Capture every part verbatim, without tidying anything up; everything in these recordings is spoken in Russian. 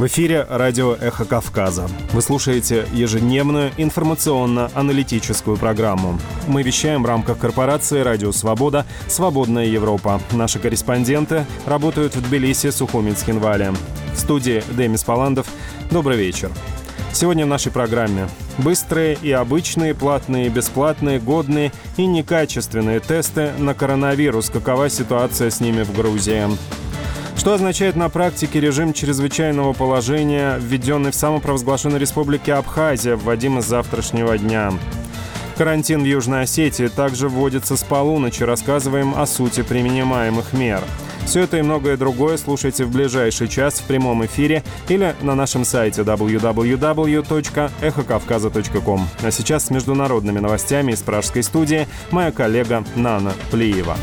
В эфире радио «Эхо Кавказа». Вы слушаете ежедневную информационно-аналитическую программу. Мы вещаем в рамках корпорации «Радио Свобода», «Свободная Европа». Наши корреспонденты работают в Тбилиси, Сухуми, Цхинвале. В студии Демис Паландов. Добрый вечер. Сегодня в нашей программе быстрые и обычные, платные и бесплатные, годные и некачественные тесты на коронавирус. Какова ситуация с ними в Грузии? Что означает на практике режим чрезвычайного положения, введенный в самопровозглашенной республике Абхазия, вводимый с завтрашнего дня? Карантин в Южной Осетии также вводится с полуночи. Рассказываем о сути принимаемых мер. Все это и многое другое слушайте в ближайший час в прямом эфире или на нашем сайте дабл ю дабл ю дабл ю точка эхо кавказа точка ком. А сейчас с международными новостями из пражской студии моя коллега Нана Плиева.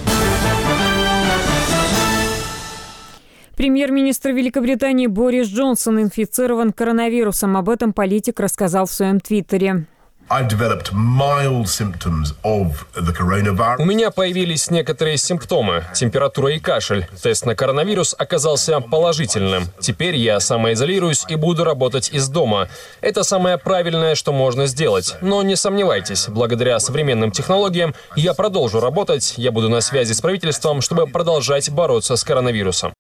Премьер-министр Великобритании Борис Джонсон инфицирован коронавирусом. Об этом политик рассказал в своем твиттере. У меня появились некоторые симптомы, температура и кашель. Тест на коронавирус оказался положительным. Теперь я самоизолируюсь и буду работать из дома. Это самое правильное, что можно сделать. Но не сомневайтесь, благодаря современным технологиям я продолжу работать, я буду на связи с правительством, чтобы продолжать бороться с коронавирусом.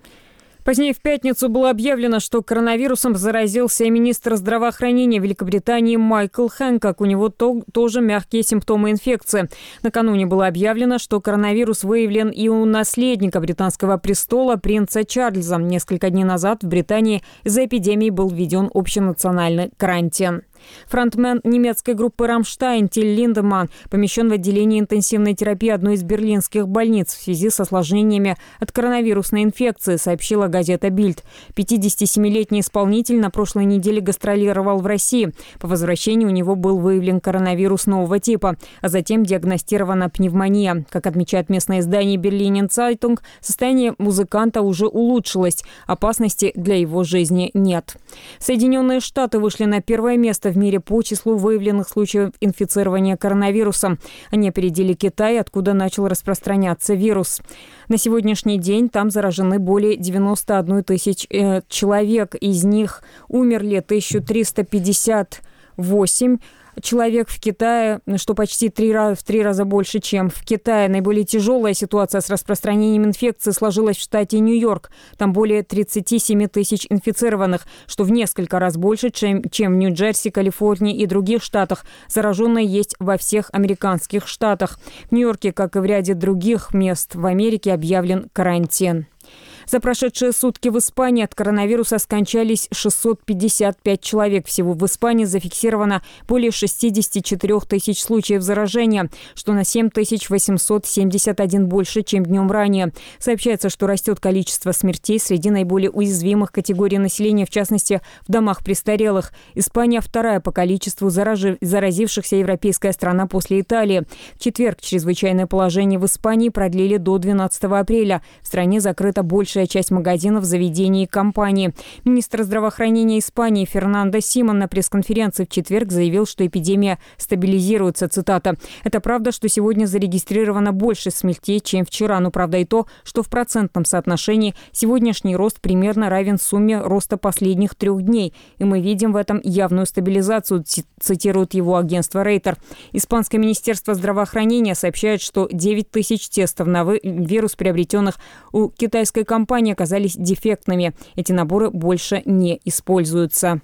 Позднее в пятницу было объявлено, что коронавирусом заразился и министр здравоохранения Великобритании Майкл Хэнкок. У него то, тоже мягкие симптомы инфекции. Накануне было объявлено, что коронавирус выявлен и у наследника британского престола принца Чарльза. Несколько дней назад в Британии из-за эпидемии был введен общенациональный карантин. Фронтмен немецкой группы «Рамштайн» Тиль Линдеманн помещен в отделение интенсивной терапии одной из берлинских больниц в связи с осложнениями от коронавирусной инфекции, сообщила газета «Бильд». пятидесятисемилетний исполнитель на прошлой неделе гастролировал в России. По возвращении у него был выявлен коронавирус нового типа, а затем диагностирована пневмония. Как отмечает местное издание «Берлинен Цайтунг», состояние музыканта уже улучшилось. Опасности для его жизни нет. Соединенные Штаты вышли на первое место в мире по числу выявленных случаев инфицирования коронавирусом. Они опередили Китай, откуда начал распространяться вирус. На сегодняшний день там заражены более девяноста одной тысячи э, человек. Из них умерли тысяча триста пятьдесят восемь человек в Китае, что почти три раза, в три раза больше, чем в Китае. Наиболее тяжелая ситуация с распространением инфекции сложилась в штате Нью-Йорк. Там более тридцати семи тысяч инфицированных, что в несколько раз больше, чем, чем в Нью-Джерси, Калифорнии и других штатах. Зараженные есть во всех американских штатах. В Нью-Йорке, как и в ряде других мест в Америке, объявлен карантин. За прошедшие сутки в Испании от коронавируса скончались шестьсот пятьдесят пять человек. Всего в Испании зафиксировано более шестидесяти четырёх тысяч случаев заражения, что на семь тысяч восемьсот семьдесят один больше, чем днем ранее. Сообщается, что растет количество смертей среди наиболее уязвимых категорий населения, в частности, в домах престарелых. Испания вторая по количеству заражи... заразившихся европейская страна после Италии. В четверг чрезвычайное положение в Испании продлили до двенадцатого апреля. В стране закрыто больше часть магазинов, заведений и компаний. Министр здравоохранения Испании Фернандо Симон на пресс-конференции в четверг заявил, что эпидемия стабилизируется. Цитата. «Это правда, что сегодня зарегистрировано больше смертей, чем вчера. Но правда и то, что в процентном соотношении сегодняшний рост примерно равен сумме роста последних трех дней. И мы видим в этом явную стабилизацию», цитирует его агентство Рейтер. Испанское министерство здравоохранения сообщает, что девять тысяч тестов на вирус, приобретенных у китайской компании, компании оказались дефектными. Эти наборы больше не используются.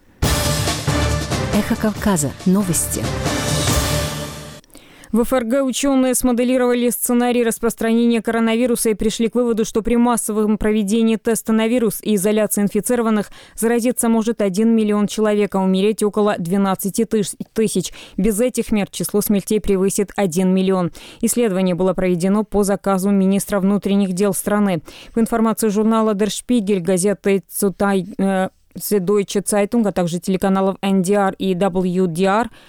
Эхо Кавказа. Новости. В ФРГ ученые смоделировали сценарий распространения коронавируса и пришли к выводу, что при массовом проведении теста на вирус и изоляции инфицированных заразиться может один миллион человек, а умереть около двенадцати тысяч. Без этих мер число смертей превысит один миллион. Исследование было проведено по заказу министра внутренних дел страны. По информации журнала Der Spiegel, газеты Цутай, э, Süddeutsche Zeitung, а также телеканалов эн ди ар и дабл ю ди ар,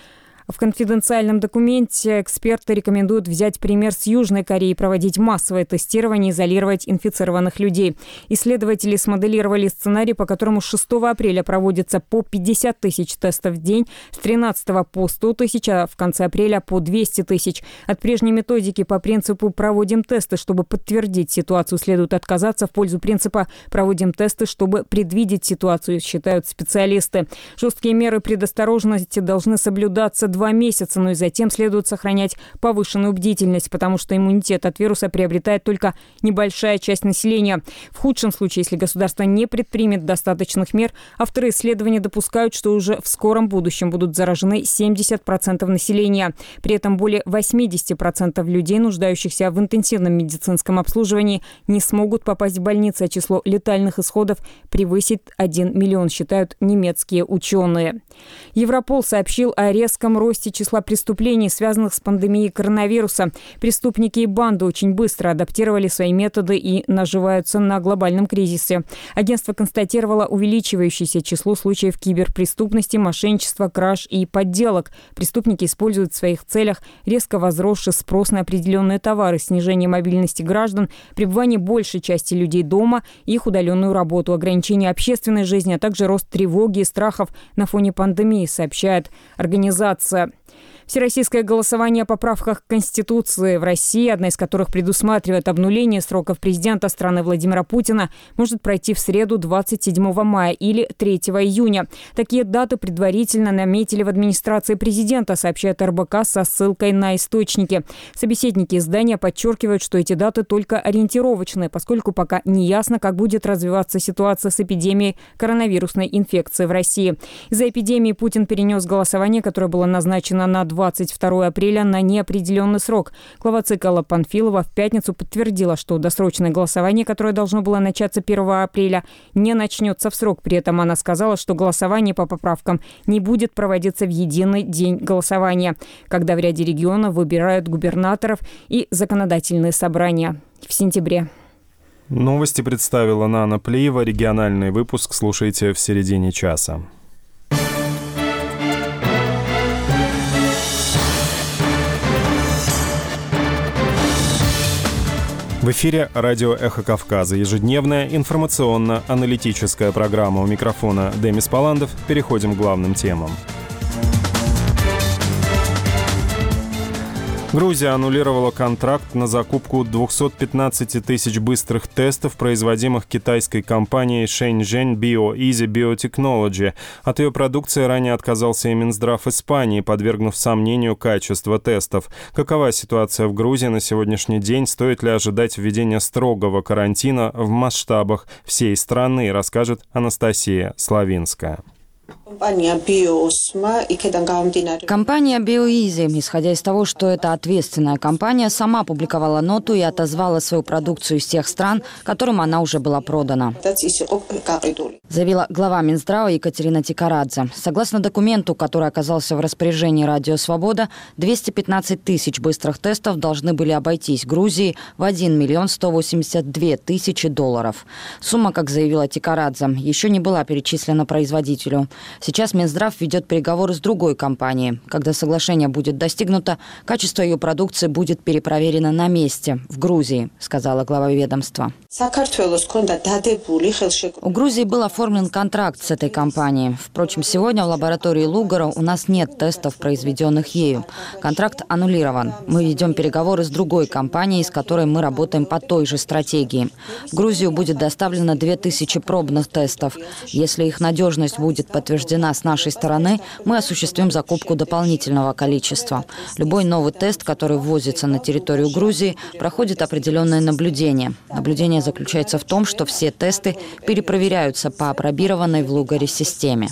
В конфиденциальном документе эксперты рекомендуют взять пример с Южной Кореи, проводить массовое тестирование и изолировать инфицированных людей. Исследователи смоделировали сценарий, по которому с шестого апреля проводится по пятьдесят тысяч тестов в день, с тринадцатого по сто тысяч, а в конце апреля по двести тысяч. От прежней методики по принципу «проводим тесты, чтобы подтвердить ситуацию», следует отказаться в пользу принципа «проводим тесты, чтобы предвидеть ситуацию», считают специалисты. Жесткие меры предосторожности должны соблюдаться два месяца, но и затем следует сохранять повышенную бдительность, потому что иммунитет от вируса приобретает только небольшая часть населения. В худшем случае, если государство не предпримет достаточных мер, авторы исследования допускают, что уже в скором будущем будут заражены семьдесят процентов населения. При этом более восемьдесят процентов людей, нуждающихся в интенсивном медицинском обслуживании, не смогут попасть в больницы, а число летальных исходов превысит один миллион, считают немецкие ученые. Европол сообщил о резком росте числа преступлений, связанных с пандемией коронавируса. Преступники и банды очень быстро адаптировали свои методы и наживаются на глобальном кризисе. Агентство констатировало увеличивающееся число случаев киберпреступности, мошенничества, краж и подделок. Преступники используют в своих целях резко возросший спрос на определенные товары, снижение мобильности граждан, пребывание большей части людей дома, их удаленную работу, ограничение общественной жизни, а также рост тревоги и страхов на фоне пандемии, сообщает организация. Всероссийское голосование о поправках к Конституции в России, одна из которых предусматривает обнуление сроков президента страны Владимира Путина, может пройти в среду двадцать седьмого мая или третьего июня. Такие даты предварительно наметили в администрации президента, сообщает эр бэ ка со ссылкой на источники. Собеседники издания подчеркивают, что эти даты только ориентировочные, поскольку пока не ясно, как будет развиваться ситуация с эпидемией коронавирусной инфекции в России. Из-за эпидемии Путин перенес голосование, которое было назначено на двадцать второго апреля, на неопределенный срок. Глава ЦИК Алла Панфилова в пятницу подтвердила, что досрочное голосование, которое должно было начаться первого апреля, не начнется в срок. При этом она сказала, что голосование по поправкам не будет проводиться в единый день голосования, когда в ряде регионов выбирают губернаторов и законодательные собрания в сентябре. Новости представила Нана Плиева. Региональный выпуск слушайте в середине часа. В эфире радио «Эхо Кавказа». Ежедневная информационно-аналитическая программа. У микрофона Демис Паландов. Переходим к главным темам. Грузия аннулировала контракт на закупку двести пятнадцать тысяч быстрых тестов, производимых китайской компанией Shenzhen BioEasy Biotechnology. От ее продукции ранее отказался и Минздрав Испании, подвергнув сомнению качество тестов. Какова ситуация в Грузии на сегодняшний день? Стоит ли ожидать введения строгого карантина в масштабах всей страны, расскажет Анастасия Славинская. Компания BioEasy, исходя из того, что это ответственная компания, сама опубликовала ноту и отозвала свою продукцию из тех стран, которым она уже была продана, заявила глава Минздрава Екатерина Тикарадзе. Согласно документу, который оказался в распоряжении Радио Свобода, двести пятнадцать тысяч быстрых тестов должны были обойтись Грузии в один миллион сто восемьдесят две тысячи долларов. Сумма, как заявила Тикарадзе, еще не была перечислена производителю. Сейчас Минздрав ведет переговоры с другой компанией. Когда соглашение будет достигнуто, качество ее продукции будет перепроверено на месте, в Грузии, сказала глава ведомства. У Грузии был оформлен контракт с этой компанией. Впрочем, сегодня в лаборатории Лугара у нас нет тестов, произведенных ею. Контракт аннулирован. Мы ведем переговоры с другой компанией, с которой мы работаем по той же стратегии. В Грузию будет доставлено две тысячи пробных тестов. Если их надежность будет подтверждена с нашей стороны, мы осуществим закупку дополнительного количества. Любой новый тест, который ввозится на территорию Грузии, проходит определенное наблюдение. Наблюдение заключается в том, что все тесты перепроверяются по апробированной в Лугаре системе.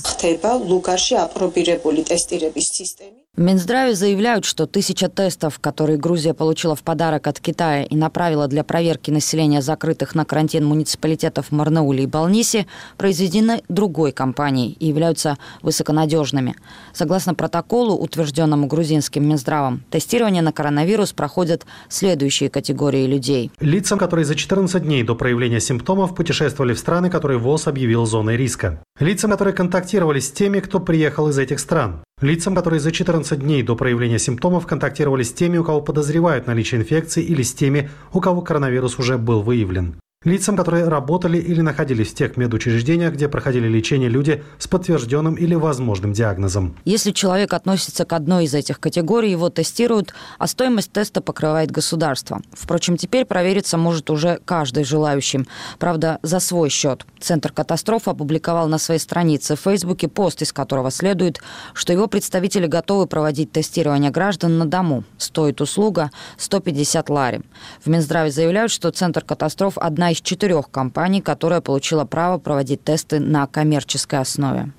В Минздраве заявляют, что тысяча тестов, которые Грузия получила в подарок от Китая и направила для проверки населения закрытых на карантин муниципалитетов в Марнауле и Балнисе, произведены другой компанией и являются высоконадежными. Согласно протоколу, утвержденному грузинским Минздравом, тестирование на коронавирус проходят следующие категории людей. Лицам, которые за четырнадцать дней до проявления симптомов путешествовали в страны, которые ВОЗ объявил зоной риска. Лицам, которые контактировали с теми, кто приехал из этих стран. Лицам, которые за четырнадцать дней до проявления симптомов контактировали с теми, у кого подозревают наличие инфекции, или с теми, у кого коронавирус уже был выявлен. Лицам, которые работали или находились в тех медучреждениях, где проходили лечение люди с подтвержденным или возможным диагнозом. Если человек относится к одной из этих категорий, его тестируют, а стоимость теста покрывает государство. Впрочем, теперь провериться может уже каждый желающий. Правда, за свой счет. Центр катастроф опубликовал на своей странице в Фейсбуке пост, из которого следует, что его представители готовы проводить тестирование граждан на дому. Стоит услуга сто пятьдесят лари. В Минздраве заявляют, что Центр катастроф – одна из четырех компаний, которая получила право проводить тесты на коммерческой основе.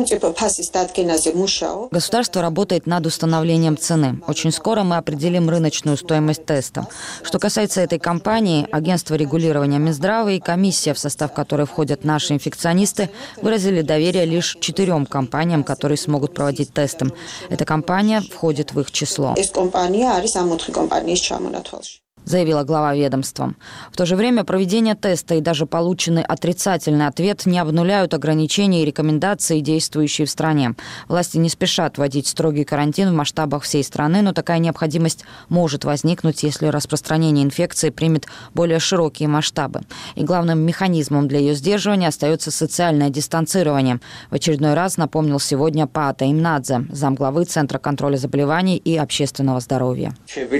Государство работает над установлением цены. Очень скоро мы определим рыночную стоимость теста. Что касается этой компании, агентство регулирования Минздрава и комиссия, в состав которой входят наши инфекционисты, выразили доверие лишь четырем компаниям, которые смогут проводить тесты. Эта компания входит в их число, заявила глава ведомства. В то же время проведение теста и даже полученный отрицательный ответ не обнуляют ограничения и рекомендации, действующие в стране. Власти не спешат вводить строгий карантин в масштабах всей страны, но такая необходимость может возникнуть, если распространение инфекции примет более широкие масштабы. И главным механизмом для ее сдерживания остается социальное дистанцирование. В очередной раз напомнил сегодня Паата Имнадзе, замглавы Центра контроля заболеваний и общественного здоровья.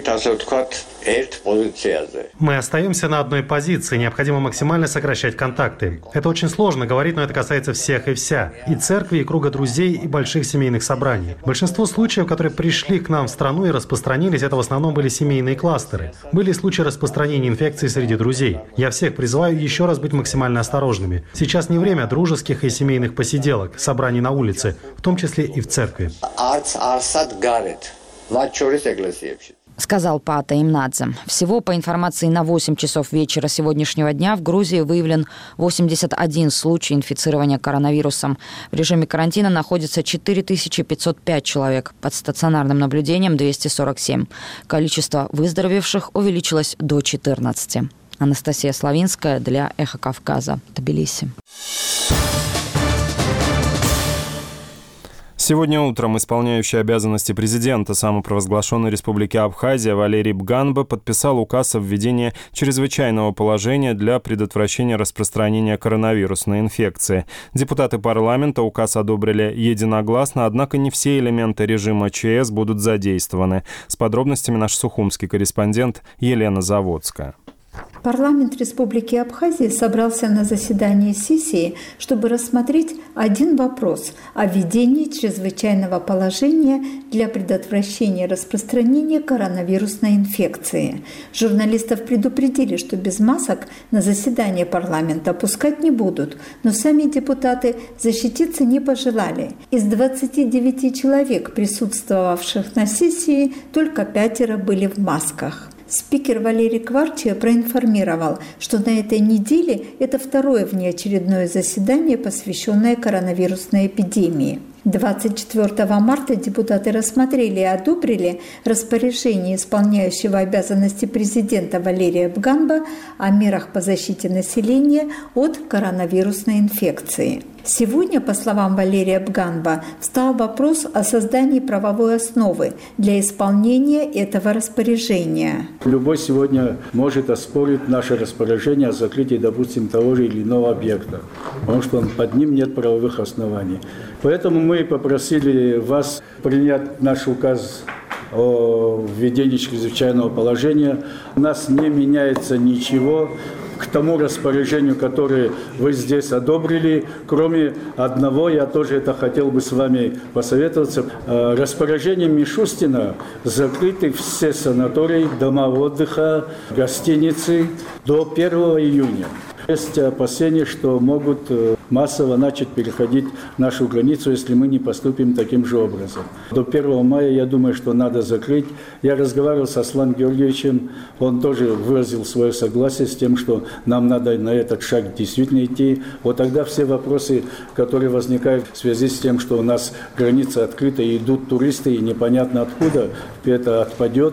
Мы остаемся на одной позиции. Необходимо максимально сокращать контакты. Это очень сложно говорить, но это касается всех и вся. И церкви, и круга друзей, и больших семейных собраний. Большинство случаев, которые пришли к нам в страну и распространились, это в основном были семейные кластеры. Были случаи распространения инфекции среди друзей. Я всех призываю еще раз быть максимально осторожными. Сейчас не время дружеских и семейных посиделок, собраний на улице, в том числе и в церкви. Сказал Паата Имнадзе. Всего, по информации на восемь часов вечера сегодняшнего дня, в Грузии выявлен восемьдесят один случай инфицирования коронавирусом. В режиме карантина находится четыре тысячи пятьсот пять человек, под стационарным наблюдением двести сорок семь. Количество выздоровевших увеличилось до четырнадцати. Анастасия Славинская для «Эхо Кавказа», Тбилиси. Сегодня утром исполняющий обязанности президента самопровозглашенной республики Абхазия Валерий Бганба подписал указ о введении чрезвычайного положения для предотвращения распространения коронавирусной инфекции. Депутаты парламента указ одобрили единогласно, однако не все элементы режима ЧС будут задействованы. С подробностями наш сухумский корреспондент Елена Заводская. Парламент Республики Абхазия собрался на заседании сессии, чтобы рассмотреть один вопрос о введении чрезвычайного положения для предотвращения распространения коронавирусной инфекции. Журналистов предупредили, что без масок на заседание парламента пускать не будут, но сами депутаты защититься не пожелали. Из двадцати девяти человек, присутствовавших на сессии, только пятеро были в масках. Спикер Валерий Кварчия проинформировал, что на этой неделе это второе внеочередное заседание, посвященное коронавирусной эпидемии. двадцать четвёртого марта депутаты рассмотрели и одобрили распоряжение исполняющего обязанности президента Валерия Бганба о мерах по защите населения от коронавирусной инфекции. Сегодня, по словам Валерия Бганба, встал вопрос о создании правовой основы для исполнения этого распоряжения. Любой сегодня может оспорить наше распоряжение о закрытии, допустим, того же или иного объекта, потому что под ним нет правовых оснований. Поэтому мы попросили вас принять наш указ о введении чрезвычайного положения. У нас не меняется ничего к тому распоряжению, которое вы здесь одобрили, кроме одного, я тоже это хотел бы с вами посоветоваться. Распоряжением Мишустина закрыты все санатории, дома отдыха, гостиницы до первого июня. Есть опасения, что могут массово начать переходить нашу границу, если мы не поступим таким же образом. До первого мая, я думаю, что надо закрыть. Я разговаривал с Асланом Георгиевичем, он тоже выразил свое согласие с тем, что нам надо на этот шаг действительно идти. Вот тогда все вопросы, которые возникают в связи с тем, что у нас граница открыта и идут туристы, и непонятно откуда, это отпадет.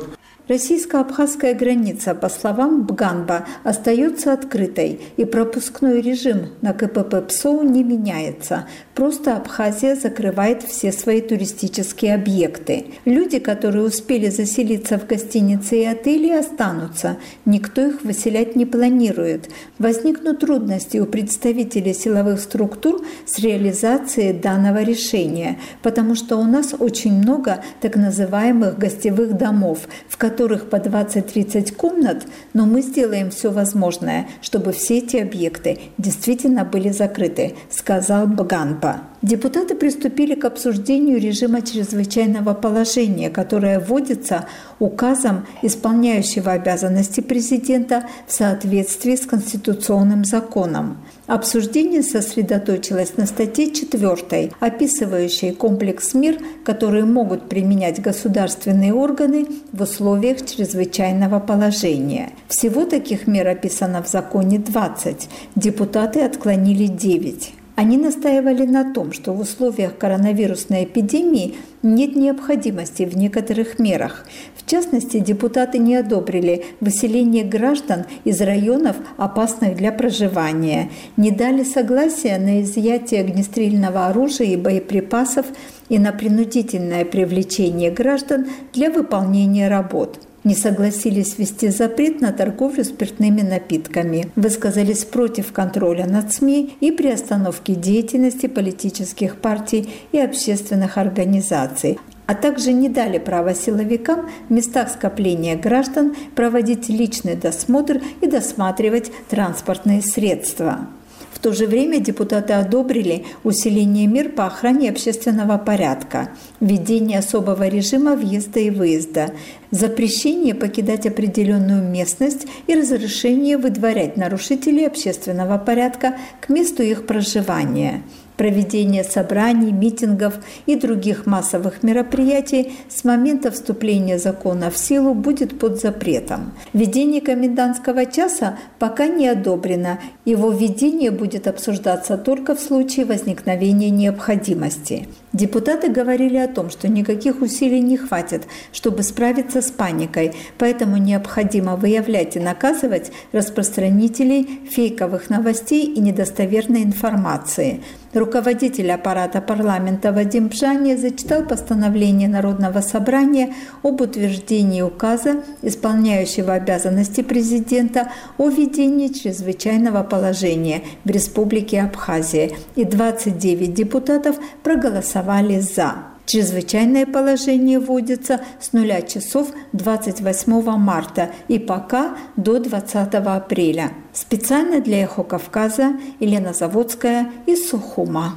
Российско-абхазская граница, по словам Бганба, остается открытой, и пропускной режим на ка пэ пэ ПСО не меняется. Просто Абхазия закрывает все свои туристические объекты. Люди, которые успели заселиться в гостиницы и отели, останутся. Никто их выселять не планирует. Возникнут трудности у представителей силовых структур с реализацией данного решения, потому что у нас очень много так называемых гостевых домов, в которых по двадцать-тридцать комнат, но мы сделаем все возможное, чтобы все эти объекты действительно были закрыты, сказал Бганба. Депутаты приступили к обсуждению режима чрезвычайного положения, которое вводится указом исполняющего обязанности президента в соответствии с конституционным законом. Обсуждение сосредоточилось на статье четвёртой, описывающей комплекс мер, которые могут применять государственные органы в условиях чрезвычайного положения. Всего таких мер описано в законе двадцать. Депутаты отклонили девять. Они настаивали на том, что в условиях коронавирусной эпидемии нет необходимости в некоторых мерах. В частности, депутаты не одобрили выселение граждан из районов, опасных для проживания, не дали согласия на изъятие огнестрельного оружия и боеприпасов и на принудительное привлечение граждан для выполнения работ. Не согласились ввести запрет на торговлю спиртными напитками, высказались против контроля над СМИ и приостановки деятельности политических партий и общественных организаций, а также не дали права силовикам в местах скопления граждан проводить личный досмотр и досматривать транспортные средства. В то же время депутаты одобрили усиление мер по охране общественного порядка, введение особого режима въезда и выезда, запрещение покидать определенную местность и разрешение выдворять нарушителей общественного порядка к месту их проживания, проведение собраний, митингов и других массовых мероприятий с момента вступления закона в силу будет под запретом. Введение комендантского часа пока не одобрено. Его введение будет обсуждаться только в случае возникновения необходимости. Депутаты говорили о том, что никаких усилий не хватит, чтобы справиться с паникой, поэтому необходимо выявлять и наказывать распространителей фейковых новостей и недостоверной информации. Руководитель аппарата парламента Вадим Бжания зачитал постановление Народного собрания об утверждении указа, исполняющего обязанности президента о введении чрезвычайного положения в Республике Абхазия, и двадцать девять депутатов проголосовали «за». Чрезвычайное положение вводится с нуля часов двадцать восьмого марта и пока до двадцатого апреля. Специально для «Эхо Кавказа» Елена Заводская из Сухума.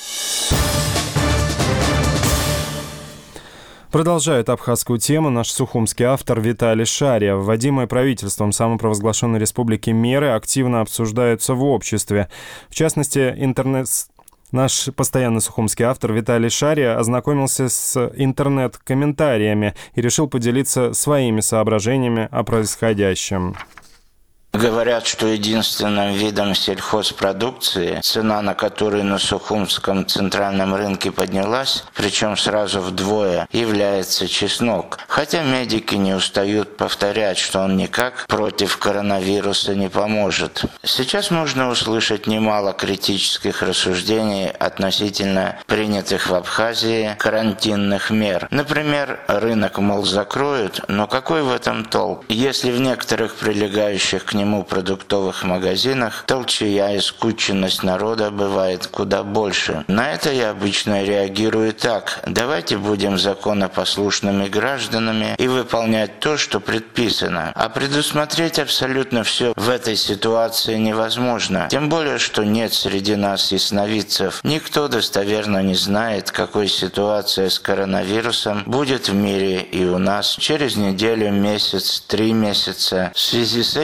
Продолжает абхазскую тему наш сухумский автор Виталий Шария. Вводимые правительством самопровозглашенной республики меры активно обсуждаются в обществе. В частности, интернет... Наш постоянный сухумский автор Виталий Шария ознакомился с интернет-комментариями и решил поделиться своими соображениями о происходящем. Говорят, что единственным видом сельхозпродукции, цена на которой на Сухумском центральном рынке поднялась, причем сразу вдвое, является чеснок. Хотя медики не устают повторять, что он никак против коронавируса не поможет. Сейчас можно услышать немало критических рассуждений относительно принятых в Абхазии карантинных мер. Например, рынок, мол, закроют, но какой в этом толк, если в некоторых прилегающих к нему продуктовых магазинах толчая и скученность народа бывает куда больше. На это я обычно реагирую так: давайте будем законопослушными гражданами и выполнять то, что предписано. А предусмотреть абсолютно все в этой ситуации невозможно. Тем более, что нет среди нас ясновидцев. Никто достоверно не знает, какой ситуация с коронавирусом будет в мире и у нас через неделю, месяц, три месяца. В связи с этим хоть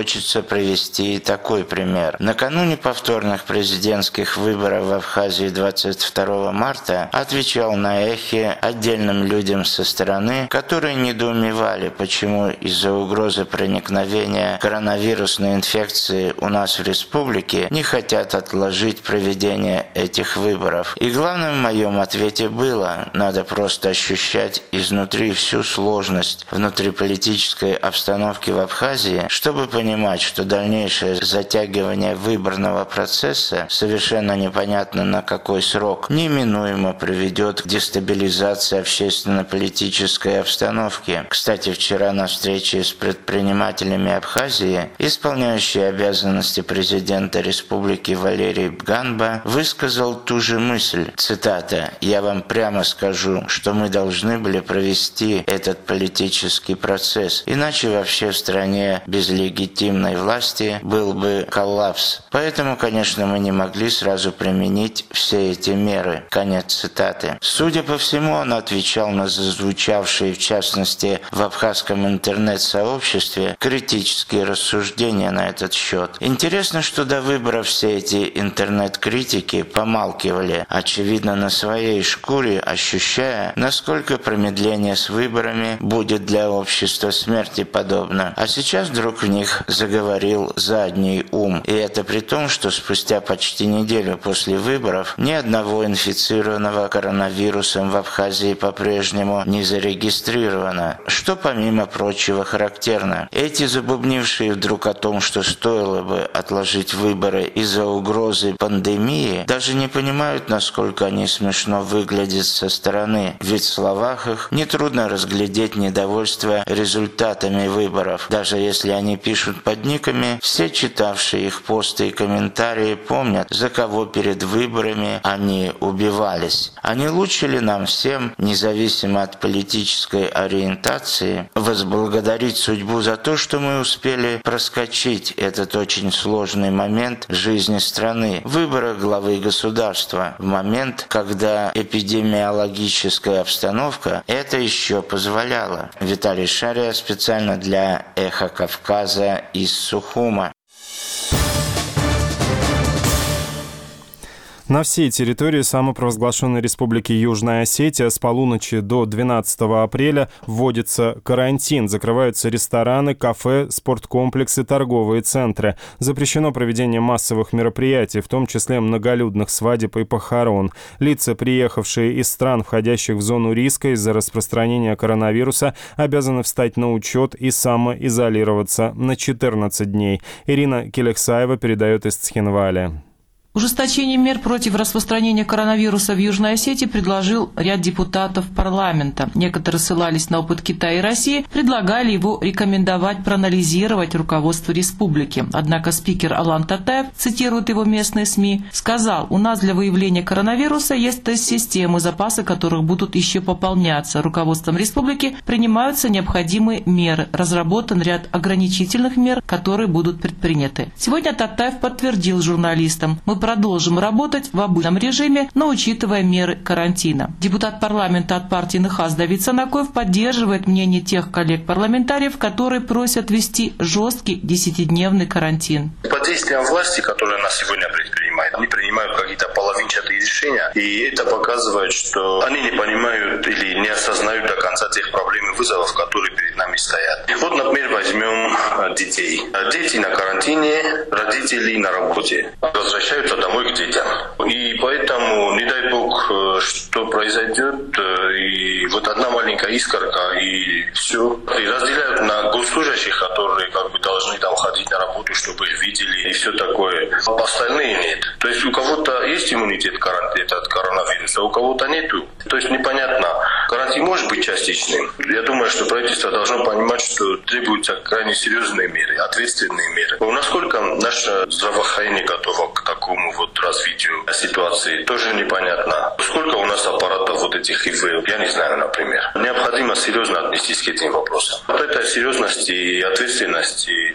хочется привести и такой пример. Накануне повторных президентских выборов в Абхазии двадцать второго марта отвечал на эхе отдельным людям со стороны, которые недоумевали, почему из-за угрозы проникновения коронавирусной инфекции у нас в республике не хотят отложить проведение этих выборов. И главным в моем ответе было: надо просто ощущать изнутри всю сложность внутриполитической обстановки в Абхазии, чтобы понимать, что дальнейшее затягивание выборного процесса, совершенно непонятно на какой срок, неминуемо приведет к дестабилизации общественно-политической обстановки. Кстати, вчера на встрече с предпринимателями Абхазии исполняющий обязанности президента республики Валерий Бганба высказал ту же мысль. Цитата: «Я вам прямо скажу, что мы должны были провести этот политический процесс, иначе вообще в стране без легитимной власти был бы коллапс. Поэтому, конечно, мы не могли сразу применить все эти меры». Конец цитаты. Судя по всему, он отвечал на зазвучавшие, в частности, в абхазском интернет-сообществе, критические рассуждения на этот счет. Интересно, что до выборов все эти интернет-критики помалкивали, очевидно, на своей шкуре ощущая, насколько промедление с выборами будет для общества смерти подобно. А сейчас вдруг в них заговорил задний ум. И это при том, что спустя почти неделю после выборов ни одного инфицированного коронавирусом в Абхазии по-прежнему не зарегистрировано. Что, помимо прочего, характерно. Эти забубнившие вдруг о том, что стоило бы отложить выборы из-за угрозы пандемии, даже не понимают, насколько они смешно выглядят со стороны. Ведь в словах их нетрудно разглядеть недовольство результатами выборов. Даже если они пишут под никами, все читавшие их посты и комментарии помнят, за кого перед выборами они убивались. А не лучше ли нам всем, независимо от политической ориентации, возблагодарить судьбу за то, что мы успели проскочить этот очень сложный момент жизни страны, выбора главы государства, в момент, когда эпидемиологическая обстановка это еще позволяла. Виталий Шария специально для «Эхо Кавказа» из Сухума. На всей территории самопровозглашенной Республики Южная Осетия с полуночи до двенадцатого апреля вводится карантин. Закрываются рестораны, кафе, спорткомплексы, торговые центры. Запрещено проведение массовых мероприятий, в том числе многолюдных свадеб и похорон. Лица, приехавшие из стран, входящих в зону риска из-за распространения коронавируса, обязаны встать на учет и самоизолироваться на четырнадцать дней. Ирина Келексаева передает из Цхинвали. Ужесточение мер против распространения коронавируса в Южной Осетии предложил ряд депутатов парламента. Некоторые ссылались на опыт Китая и России, предлагали его рекомендовать, проанализировать руководство республики. Однако спикер Алан Татаев, цитирует его местные СМИ, сказал: «У нас для выявления коронавируса есть тест-системы, запасы которых будут еще пополняться. Руководством республики принимаются необходимые меры. Разработан ряд ограничительных мер, которые будут предприняты». Сегодня Татаев подтвердил журналистам: «Мы продолжим работать в обычном режиме, но учитывая меры карантина». Депутат парламента от партии НХАС Давид Санакоев поддерживает мнение тех коллег-парламентариев, которые просят ввести жесткий десятидневный карантин. Под действием власти, которые нас сегодня предпринимают, они принимают какие-то половинчатые решения, и это показывает, что они не понимают или не осознают до конца тех проблем и вызовов, которые перед нами стоят. И вот, например, возьмем детей. Дети на карантине, родители на работе. Возвращаются домой к детям. И поэтому, не дай бог, что произойдет, и вот одна маленькая искорка, и все. И разделяют на госслужащих, которые как бы должны там ходить на работу, чтобы их видели, и все такое. А остальные нет. То есть у кого-то есть иммунитет от коронавируса, а у кого-то нету. То есть непонятно. Карантин может быть частичным. Я думаю, что правительство должно понимать, что требуются крайне серьезные меры, ответственные меры. Насколько наше здравоохранение готово к такому вот развитию ситуации, тоже непонятно. Сколько у нас аппаратов вот этих ИВ, я не знаю, например. Необходимо серьезно отнестись к этим вопросам. Вот этой серьезности и ответственности вот пока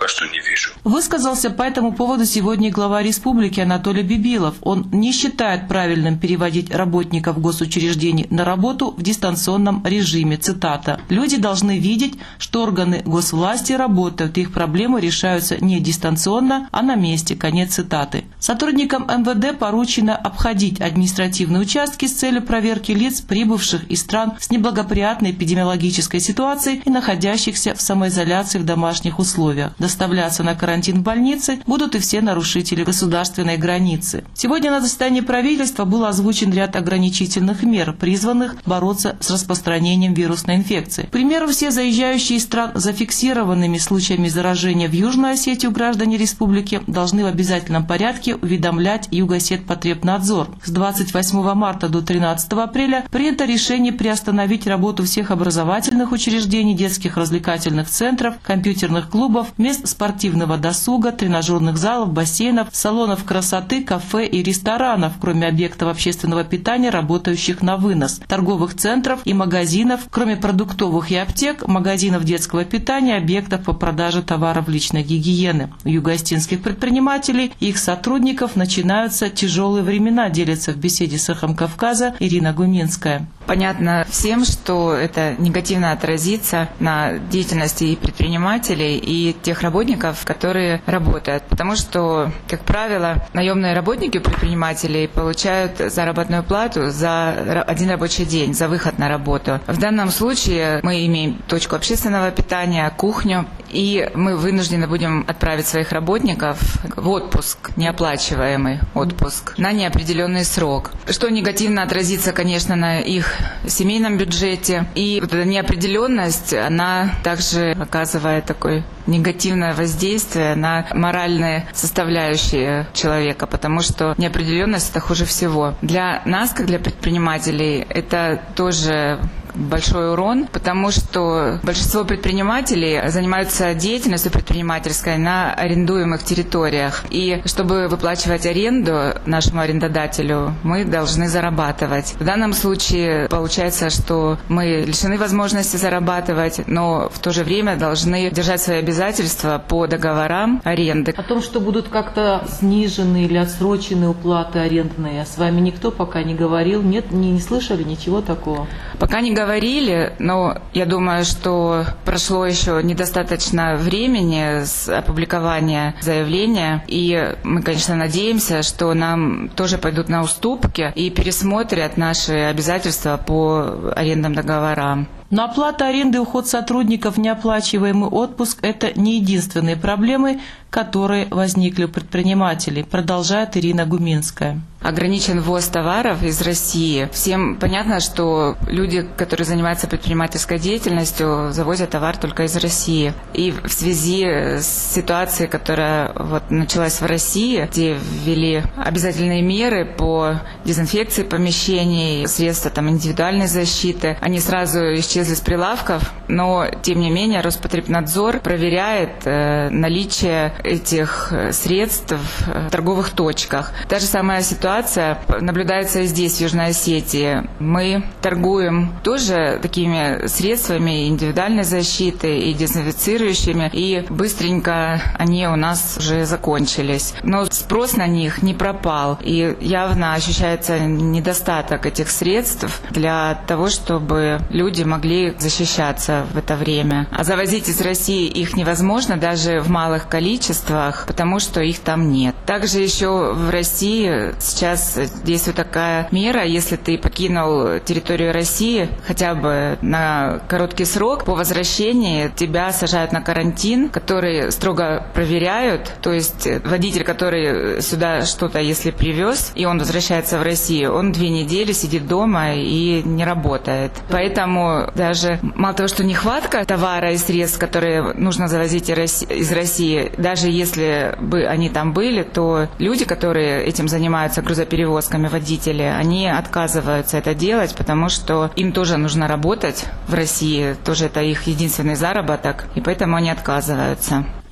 пока что не вижу. Высказался по этому поводу сегодня глава республики Анатолий Бибилов. Он не считает правильным переводить работников госучреждений на работу в дистанционном режиме. Цитата. «Люди должны видеть, что органы госвласти работают, и их проблемы решаются не дистанционно, а на месте». Конец цитаты. Сотрудникам эм вэ дэ поручено обходить административные участки с целью проверки лиц, прибывших из стран с неблагоприятной эпидемиологической ситуацией и находящихся в самоизоляции в домашних условиях. Доставляться на карантин в больницы будут и все нарушители государственной границы. Сегодня на заседании правительства был озвучен ряд ограничительных мер, призванных бороться с распространением вирусной инфекции. К примеру, все заезжающие из стран с зафиксированными случаями заражения в Южную Осетию граждане республики должны в обязательном порядке уведомлять Югосетпотребнадзор. С двадцать восьмого марта до тринадцатого апреля принято решение приостановить работу всех образовательных учреждений, детских развлекательных центров, компьютерных клубов, мест спортивного досуга, тренажерных залов, бассейнов, салонов красоты, кафе и ресторанов, кроме объектов общественного питания, работающих на вынос, торговых центров и магазинов, кроме продуктовых и аптек, магазинов детского питания, объектов по продаже товаров личной гигиены. У югоостинских предпринимателей и их сотрудников начинаются тяжелые времена, делится в беседе с «Эхом Кавказа» Ирина Гуминская. Понятно всем, что это негативно отразится на деятельности и предпринимателей, и тех работников, которые работают. Потому что, как правило, наемные работники у предпринимателей получают заработную плату за один рабочий день, за выход на работу. В данном случае мы имеем точку общественного питания, кухню, и мы вынуждены будем отправить своих работников в отпуск, неоплачиваемый отпуск, на неопределенный срок, что негативно отразится, конечно, на их семейном бюджете. И вот эта неопределенность, она также оказывает такое негативное воздействие на моральные составляющие человека, потому что неопределенность – это хуже всего. Для нас, как для предпринимателей, это тоже большой урон, потому что большинство предпринимателей занимаются деятельностью предпринимательской на арендуемых территориях. И чтобы выплачивать аренду нашему арендодателю, мы должны зарабатывать. В данном случае получается, что мы лишены возможности зарабатывать, но в то же время должны держать свои обязательства по договорам аренды. О том, что будут как-то снижены или отсрочены уплаты арендные, с вами никто пока не говорил? Нет, не, не слышали ничего такого? Пока не говорили. Говорили, но я думаю, что прошло еще недостаточно времени с опубликования заявления, и мы, конечно, надеемся, что нам тоже пойдут на уступки и пересмотрят наши обязательства по арендным договорам. Но оплата аренды и уход сотрудников, неоплачиваемый отпуск – это не единственные проблемы, которые возникли у предпринимателей, продолжает Ирина Гуминская. Ограничен ввоз товаров из России. Всем понятно, что люди, которые занимаются предпринимательской деятельностью, завозят товар только из России. И в связи с ситуацией, которая вот началась в России, где ввели обязательные меры по дезинфекции помещений, средства там, индивидуальной защиты, они сразу исчезли с прилавков, но тем не менее Роспотребнадзор проверяет э, наличие этих средств в торговых точках. Та же самая ситуация наблюдается и здесь, в Южной Осетии. Мы торгуем тоже такими средствами индивидуальной защиты и дезинфицирующими, и быстренько они у нас уже закончились. Но спрос на них не пропал, и явно ощущается недостаток этих средств для того, чтобы люди могли защищаться в это время. А завозить из России их невозможно даже в малых количествах, потому что их там нет. Также еще в России сейчас действует такая мера, если ты покинул территорию России хотя бы на короткий срок, по возвращении тебя сажают на карантин, который строго проверяют, то есть водитель, который сюда что-то, если привез, и он возвращается в Россию, он две недели сидит дома и не работает. Поэтому даже мало того, что нехватка товара и средств, которые нужно завозить из России, даже если бы они там были, то люди, которые этим занимаются, грузоперевозками, водители, они отказываются это делать, потому что им тоже нужно работать в России, тоже это их единственный заработок, и поэтому они отказываются.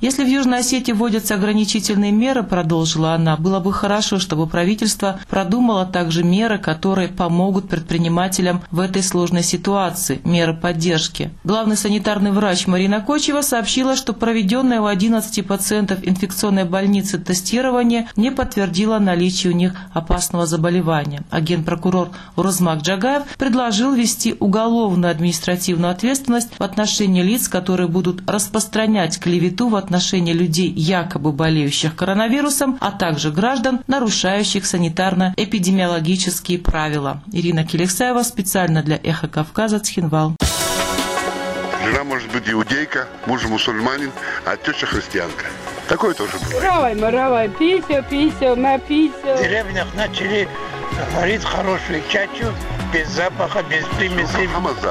Если в Южной Осетии вводятся ограничительные меры, продолжила она, было бы хорошо, чтобы правительство продумало также меры, которые помогут предпринимателям в этой сложной ситуации, меры поддержки. Главный санитарный врач Марина Кочева сообщила, что проведенное у одиннадцати пациентов инфекционной больницы тестирование не подтвердило наличие у них опасного заболевания. А генпрокурор Урузмак Джагаев предложил ввести уголовную административную ответственность в отношении лиц, которые будут распространять клевету в отношении людей, якобы болеющих коронавирусом, а также граждан, нарушающих санитарно-эпидемиологические правила. Ирина Келексаева специально для «Эхо Кавказа», Цхинвал. Жена может быть иудейка, муж мусульманин, а теща христианка. Такое тоже бывает. Равай, маравай, писю, писю, на писю. В деревнях начали варить хорошую чачу, без запаха, без примесей.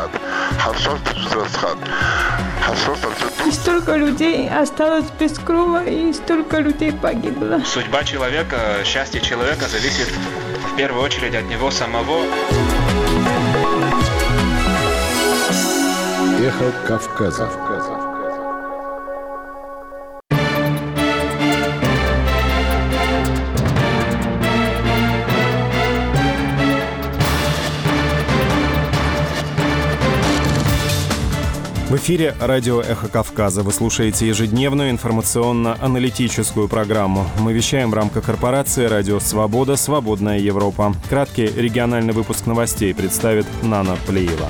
И столько людей осталось без крова, и столько людей погибло. Судьба человека, счастье человека зависит в первую очередь от него самого. Эхо Кавказа. В эфире радио «Эхо Кавказа». Вы слушаете ежедневную информационно-аналитическую программу. Мы вещаем в рамках корпорации «Радио Свобода. Свободная Европа». Краткий региональный выпуск новостей представит Нана Плеева.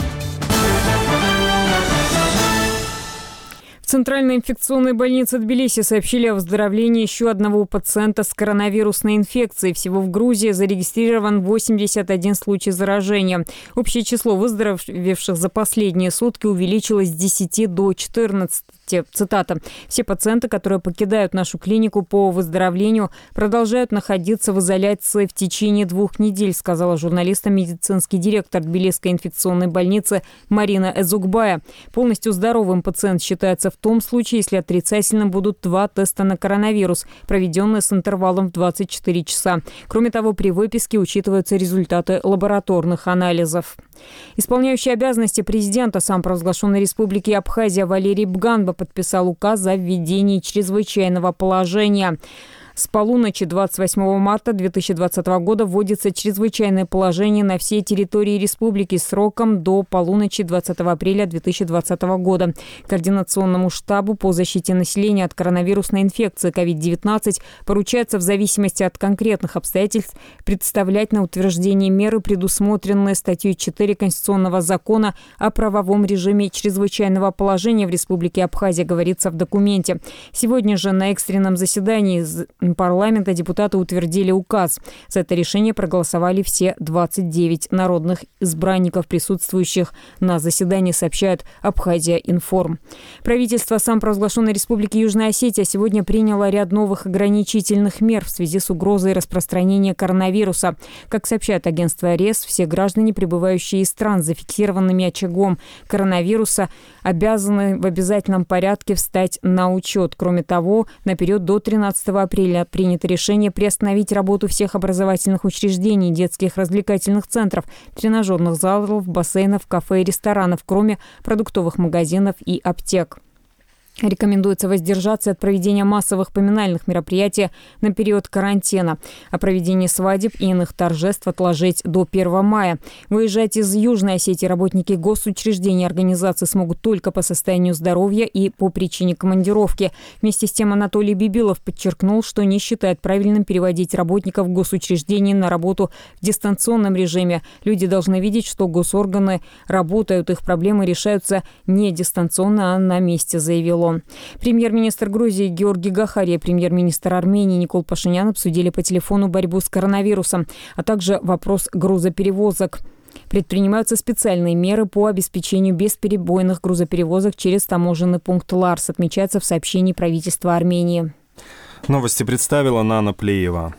В Центральной инфекционной больнице Тбилиси сообщили о выздоровлении еще одного пациента с коронавирусной инфекцией. Всего в Грузии зарегистрирован восемьдесят один случай заражения. Общее число выздоровевших за последние сутки увеличилось с десяти до четырнадцати. Цитата. «Все пациенты, которые покидают нашу клинику по выздоровлению, продолжают находиться в изоляции в течение двух недель», сказала журналистам медицинский директор Тбилисской инфекционной больницы Марина Эзукбая. Полностью здоровым пациент считается в том случае, если отрицательным будут два теста на коронавирус, проведенные с интервалом в двадцать четыре часа. Кроме того, при выписке учитываются результаты лабораторных анализов. Исполняющий обязанности президента самопровозглашенной республики Абхазия Валерий Бганба подписал указ о введении чрезвычайного положения. С полуночи двадцать восьмого марта две тысячи двадцатого года вводится чрезвычайное положение на всей территории республики сроком до полуночи двадцатого апреля две тысячи двадцатого года. Координационному штабу по защите населения от коронавирусной инфекции ковид девятнадцать поручается в зависимости от конкретных обстоятельств представлять на утверждение меры, предусмотренные статьей четыре Конституционного закона о правовом режиме чрезвычайного положения в республике Абхазия, говорится в документе. Сегодня же на экстренном заседании парламента депутаты утвердили указ. За это решение проголосовали все двадцать девять народных избранников, присутствующих на заседании, сообщает Абхазия Информ. Правительство самопровозглашенной республики Южная Осетия сегодня приняло ряд новых ограничительных мер в связи с угрозой распространения коронавируса. Как сообщает агентство РЕС, все граждане, прибывающие из стран с зафиксированными очагом коронавируса, обязаны в обязательном порядке встать на учет. Кроме того, на период до тринадцатого апреля принято решение приостановить работу всех образовательных учреждений, детских развлекательных центров, тренажерных залов, бассейнов, кафе и ресторанов, кроме продуктовых магазинов и аптек. Рекомендуется воздержаться от проведения массовых поминальных мероприятий на период карантина. О проведении свадеб и иных торжеств отложить до первого мая. Выезжать из Южной Осетии работники госучреждений и организаций смогут только по состоянию здоровья и по причине командировки. Вместе с тем Анатолий Бибилов подчеркнул, что не считает правильным переводить работников госучреждений на работу в дистанционном режиме. Люди должны видеть, что госорганы работают, их проблемы решаются не дистанционно, а на месте, заявил он. Премьер-министр Грузии Георгий Гахария, премьер-министр Армении Никол Пашинян обсудили по телефону борьбу с коронавирусом, а также вопрос грузоперевозок. Предпринимаются специальные меры по обеспечению бесперебойных грузоперевозок через таможенный пункт Ларс, отмечается в сообщении правительства Армении. Новости представила Нана Плеева.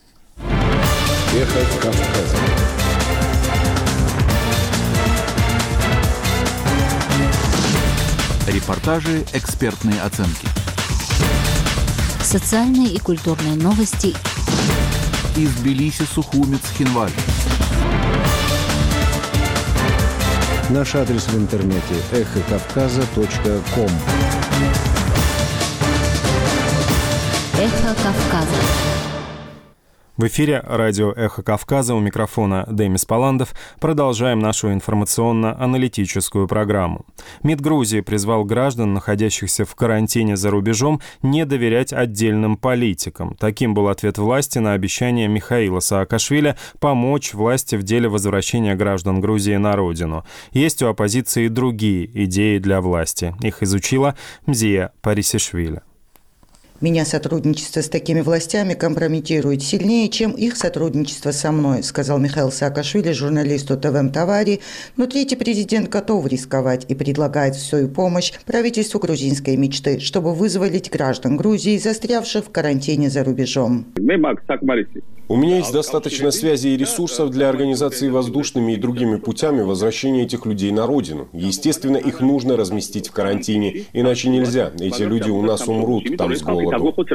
Эхо Кавказа. Репортажи, экспертные оценки. Социальные и культурные новости. Из Тбилиси, Сухуми, Цхинвали. Наш адрес в интернете эхо кавказа точка ком. Эхо Кавказа. В эфире радио «Эхо Кавказа», у микрофона Демис Паландов. Продолжаем нашу информационно-аналитическую программу. МИД Грузии призвал граждан, находящихся в карантине за рубежом, не доверять отдельным политикам. Таким был ответ власти на обещание Михаила Саакашвили помочь власти в деле возвращения граждан Грузии на родину. Есть у оппозиции и другие идеи для власти. Их изучила Мзия Парисишвили. «Меня сотрудничество с такими властями компрометирует сильнее, чем их сотрудничество со мной», сказал Михаил Саакашвили журналисту ТВ «Тавари». Но третий президент готов рисковать и предлагает свою помощь правительству грузинской мечты, чтобы вызволить граждан Грузии, застрявших в карантине за рубежом. У меня есть достаточно связей и ресурсов для организации воздушными и другими путями возвращения этих людей на родину. Естественно, их нужно разместить в карантине, иначе нельзя. Эти люди у нас умрут там с голоду.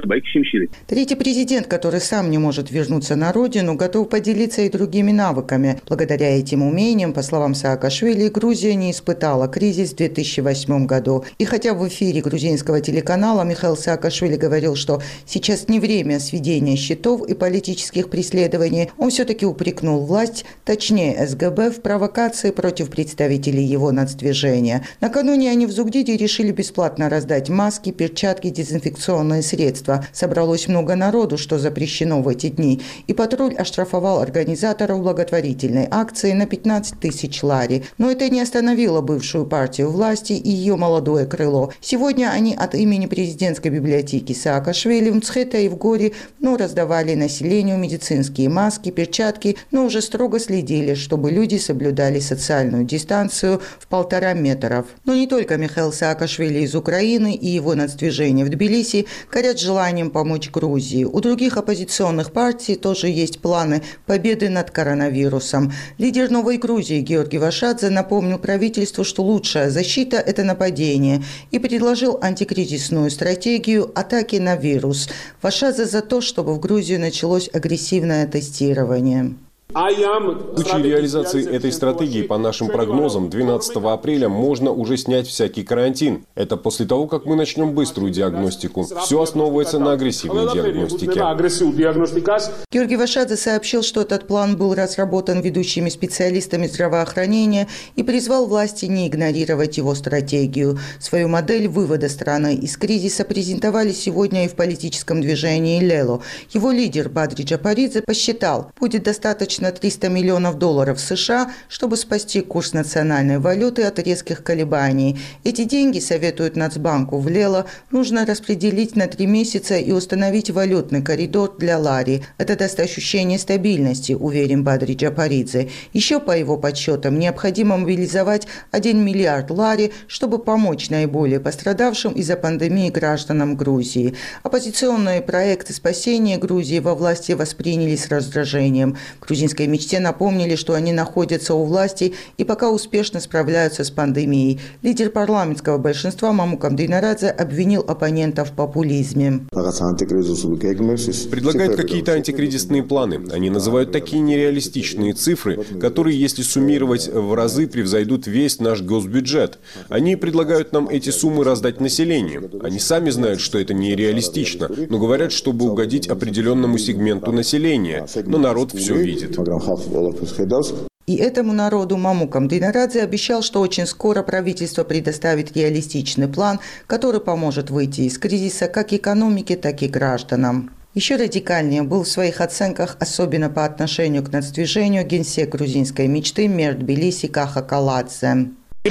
Третий президент, который сам не может вернуться на родину, готов поделиться и другими навыками. Благодаря этим умениям, по словам Саакашвили, Грузия не испытала кризис в две тысячи восьмом году. И хотя в эфире грузинского телеканала Михаил Саакашвили говорил, что сейчас не время сведения счетов и политических преследований, он все-таки упрекнул власть, точнее СГБ, в провокации против представителей его нацдвижения. Накануне они в Зугдиде решили бесплатно раздать маски, перчатки, дезинфекционные средства. Собралось много народу, что запрещено в эти дни, и патруль оштрафовал организаторов благотворительной акции на пятнадцать тысяч лари. Но это не остановило бывшую партию власти и ее молодое крыло. Сегодня они от имени президентской библиотеки Саакашвили в Мцхете и в Горе ну, раздавали населению медицинские маски, перчатки, но уже строго следили, чтобы люди соблюдали социальную дистанцию в полтора метров. Но не только Михаил Саакашвили из Украины и его нацдвижение в Тбилиси горят желанием помочь Грузии. У других оппозиционных партий тоже есть планы победы над коронавирусом. Лидер Новой Грузии Георгий Вашадзе напомнил правительству, что лучшая защита – это нападение, и предложил антикризисную стратегию атаки на вирус. Вашадзе за то, чтобы в Грузии началось агрессивное тестирование. В случае реализации этой стратегии, по нашим прогнозам, двенадцатого апреля можно уже снять всякий карантин. Это после того, как мы начнем быструю диагностику. Все основывается на агрессивной диагностике. Георгий Вашадзе сообщил, что этот план был разработан ведущими специалистами здравоохранения и призвал власти не игнорировать его стратегию. Свою модель вывода страны из кризиса презентовали сегодня и в политическом движении «Лело». Его лидер Бадри Джапаридзе посчитал, будет достаточно на триста миллионов долларов США, чтобы спасти курс национальной валюты от резких колебаний. Эти деньги, советуют Нацбанку в Лело, нужно распределить на три месяца и установить валютный коридор для лари. Это даст ощущение стабильности, уверен Бадри Джапаридзе. Еще, по его подсчетам, необходимо мобилизовать один миллиард лари, чтобы помочь наиболее пострадавшим из-за пандемии гражданам Грузии. Оппозиционные проекты спасения Грузии во власти восприняли с раздражением. Грузинские мечте напомнили, что они находятся у власти и пока успешно справляются с пандемией. Лидер парламентского большинства Мамукам Дейнарадзе обвинил оппонентов в популизме. Предлагают какие-то антикризисные планы. Они называют такие нереалистичные цифры, которые, если суммировать, в разы превзойдут весь наш госбюджет. Они предлагают нам эти суммы раздать населению. Они сами знают, что это нереалистично, но говорят, чтобы угодить определенному сегменту населения. Но народ все видит. И этому народу Мамукам Дейнарадзе обещал, что очень скоро правительство предоставит реалистичный план, который поможет выйти из кризиса как экономике, так и гражданам. Еще радикальнее был в своих оценках, особенно по отношению к нацдвижению, генсек грузинской мечты Мэр Тбилиси Каха Каладзе.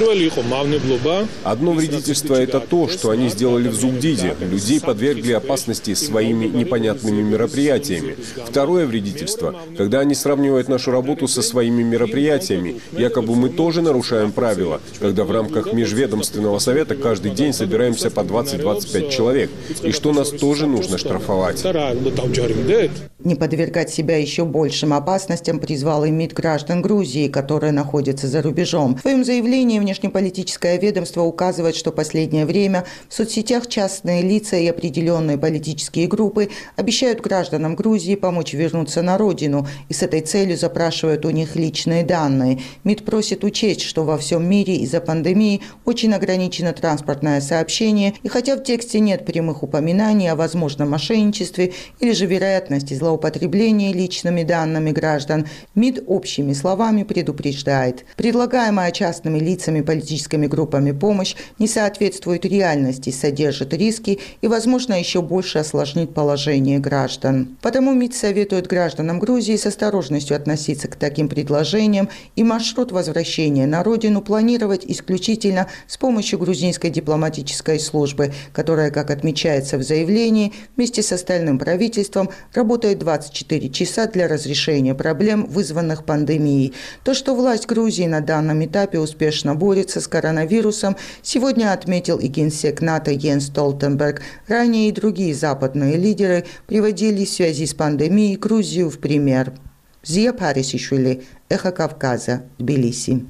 Одно вредительство – это то, что они сделали в Зугдиде. Людей подвергли опасности своими непонятными мероприятиями. Второе вредительство – когда они сравнивают нашу работу со своими мероприятиями. Якобы мы тоже нарушаем правила, когда в рамках межведомственного совета каждый день собираемся по двадцать-двадцать пять человек. И что нас тоже нужно штрафовать. Не подвергать себя еще большим опасностям призвал и МИД граждан Грузии, которые находятся за рубежом. В своем заявлении внешнеполитическое ведомство указывает, что в последнее время в соцсетях частные лица и определенные политические группы обещают гражданам Грузии помочь вернуться на родину и с этой целью запрашивают у них личные данные. МИД просит учесть, что во всем мире из-за пандемии очень ограничено транспортное сообщение, и хотя в тексте нет прямых упоминаний о возможном мошенничестве или же вероятности злоупотребления личными данными граждан, МИД общими словами предупреждает: предлагаемая частными лицами, политическими группами помощь не соответствует реальности, содержит риски и, возможно, еще больше осложнит положение граждан. Потому МИД советует гражданам Грузии с осторожностью относиться к таким предложениям и маршрут возвращения на родину планировать исключительно с помощью грузинской дипломатической службы, которая, как отмечается в заявлении, вместе с остальным правительством работает двадцать четыре часа для разрешения проблем, вызванных пандемией. То, что власть Грузии на данном этапе успешно борется с коронавирусом, сегодня отметил и генсек НАТО Йенс Столтенберг. Ранее и другие западные лидеры приводили в связи с пандемией Грузию в пример. Зия Парисишвили, Эхо Кавказа, Тбилиси.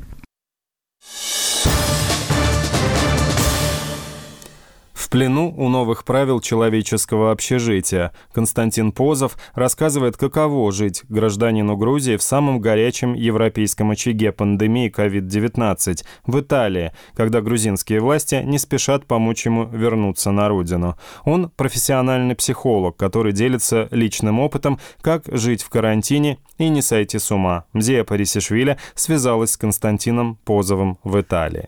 В плену у новых правил человеческого общежития. Константин Позов рассказывает, каково жить гражданину Грузии в самом горячем европейском очаге пандемии ковид девятнадцать в Италии, когда грузинские власти не спешат помочь ему вернуться на родину. Он профессиональный психолог, который делится личным опытом, как жить в карантине и не сойти с ума. Мзия Парисишвили связалась с Константином Позовым в Италии.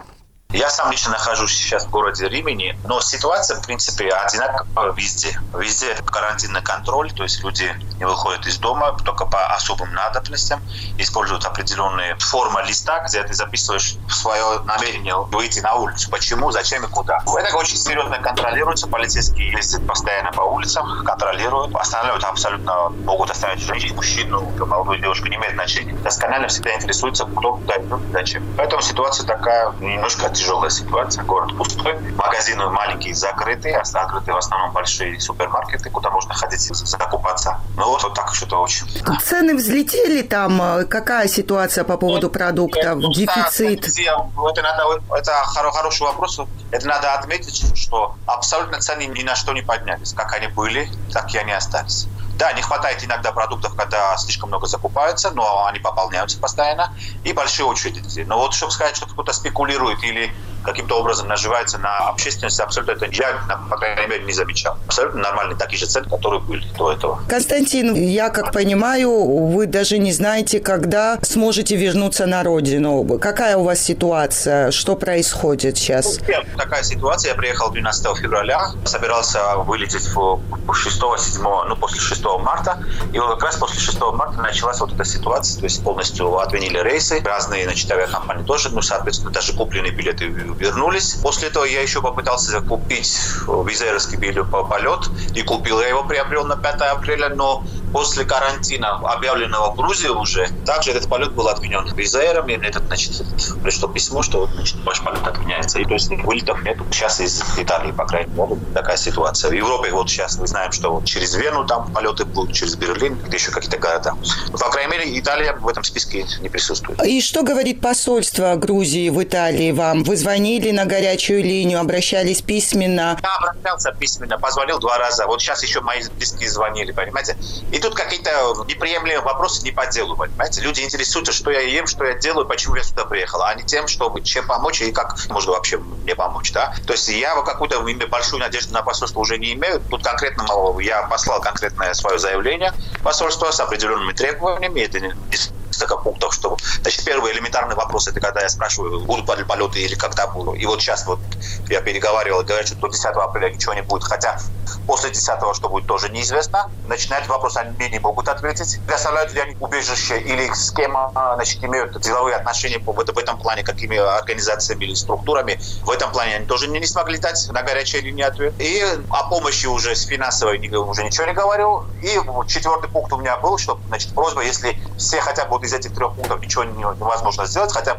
Я сам лично нахожусь сейчас в городе Римини, но ситуация, в принципе, одинаковая везде. Везде карантинный контроль, то есть люди не выходят из дома только по особым надобностям, используют определенные формы листа, где ты записываешь свое намерение выйти на улицу. Почему, зачем и куда. Это очень серьезно контролируется. Полицейские ездят постоянно по улицам, контролируют, останавливают абсолютно, могут оставить женщину, мужчину, молодую девушку, не имеет значения. Досконально всегда интересуется, кто куда идет, зачем. Поэтому ситуация такая немножко тяжелая ситуация, город пустой, магазины маленькие закрыты, закрыты в основном большие супермаркеты, куда можно ходить закупаться. Ну вот, вот так что-то очень. Цены взлетели там? Какая ситуация по поводу продуктов? Ну, дефицит? Это, надо, это хороший вопрос. Это надо отметить, что абсолютно цены ни на что не поднялись. Как они были, так и они остались. Да, не хватает иногда продуктов, когда слишком много закупаются, но они пополняются постоянно, и большие очереди. Но вот, чтобы сказать, что кто-то спекулирует или каким-то образом наживается на общественности, абсолютно это я, по крайней мере, не замечал. Абсолютно нормальные такие же цены, которые были до этого. Константин, я как понимаю, вы даже не знаете, когда сможете вернуться на родину. Какая у вас ситуация? Что происходит сейчас? Такая ситуация. Я приехал двенадцатого февраля, собирался вылететь шестого-седьмого, ну, после шестого марта. И вот как раз после шестого марта началась вот эта ситуация, то есть полностью отменили рейсы. Разные, значит, авиакомпании тоже, ну, соответственно, даже купленные билеты вернулись. После этого я еще попытался купить визаирский билет по полет, и купил я его, приобрел на пятое апреля, но после карантина, объявленного в Грузии уже, также этот полет был отменен визаиром, и этот, значит, пришло письмо, что, значит, ваш полет отменяется. И то есть вылетов нет сейчас из Италии, по крайней мере, такая ситуация. В Европе вот сейчас мы знаем, что вот через Вену там полеты будут, через Берлин, где еще какие-то города. По крайней мере, Италия в этом списке не присутствует. И что говорит посольство Грузии в Италии вам? Вы звонили на горячую линию, обращались письменно? Я обращался письменно, позвонил два раза. Вот сейчас еще мои близкие звонили, понимаете? И тут какие-то неприемлемые вопросы не по делу, понимаете? Люди интересуются, что я ем, что я делаю, почему я сюда приехал, а не тем, чтобы чем помочь и как можно вообще мне помочь, да? То есть я какую-то большую надежду на посольство уже не имею. Тут конкретно я послал конкретное свое заявление посольства с определенными требованиями. Это несколько пунктов, что... Значит, первый элементарный вопрос, это когда я спрашиваю, будут ли полеты или когда будут. И вот сейчас вот я переговаривал, говорят, что до десятого апреля ничего не будет, хотя после десятого что будет, тоже неизвестно. Значит, на этот вопрос они мне не могут ответить. Предоставляют ли они убежище или с кем, значит, имеют деловые отношения в этом плане, какими организациями или структурами. В этом плане они тоже не смогли дать на горячей линии ответ. И о помощи уже с финансовой уже ничего не говорил. И четвертый пункт у меня был, что, значит, просьба, если все хотя бы вот из этих трех пунктов ничего невозможно сделать, хотя бы мне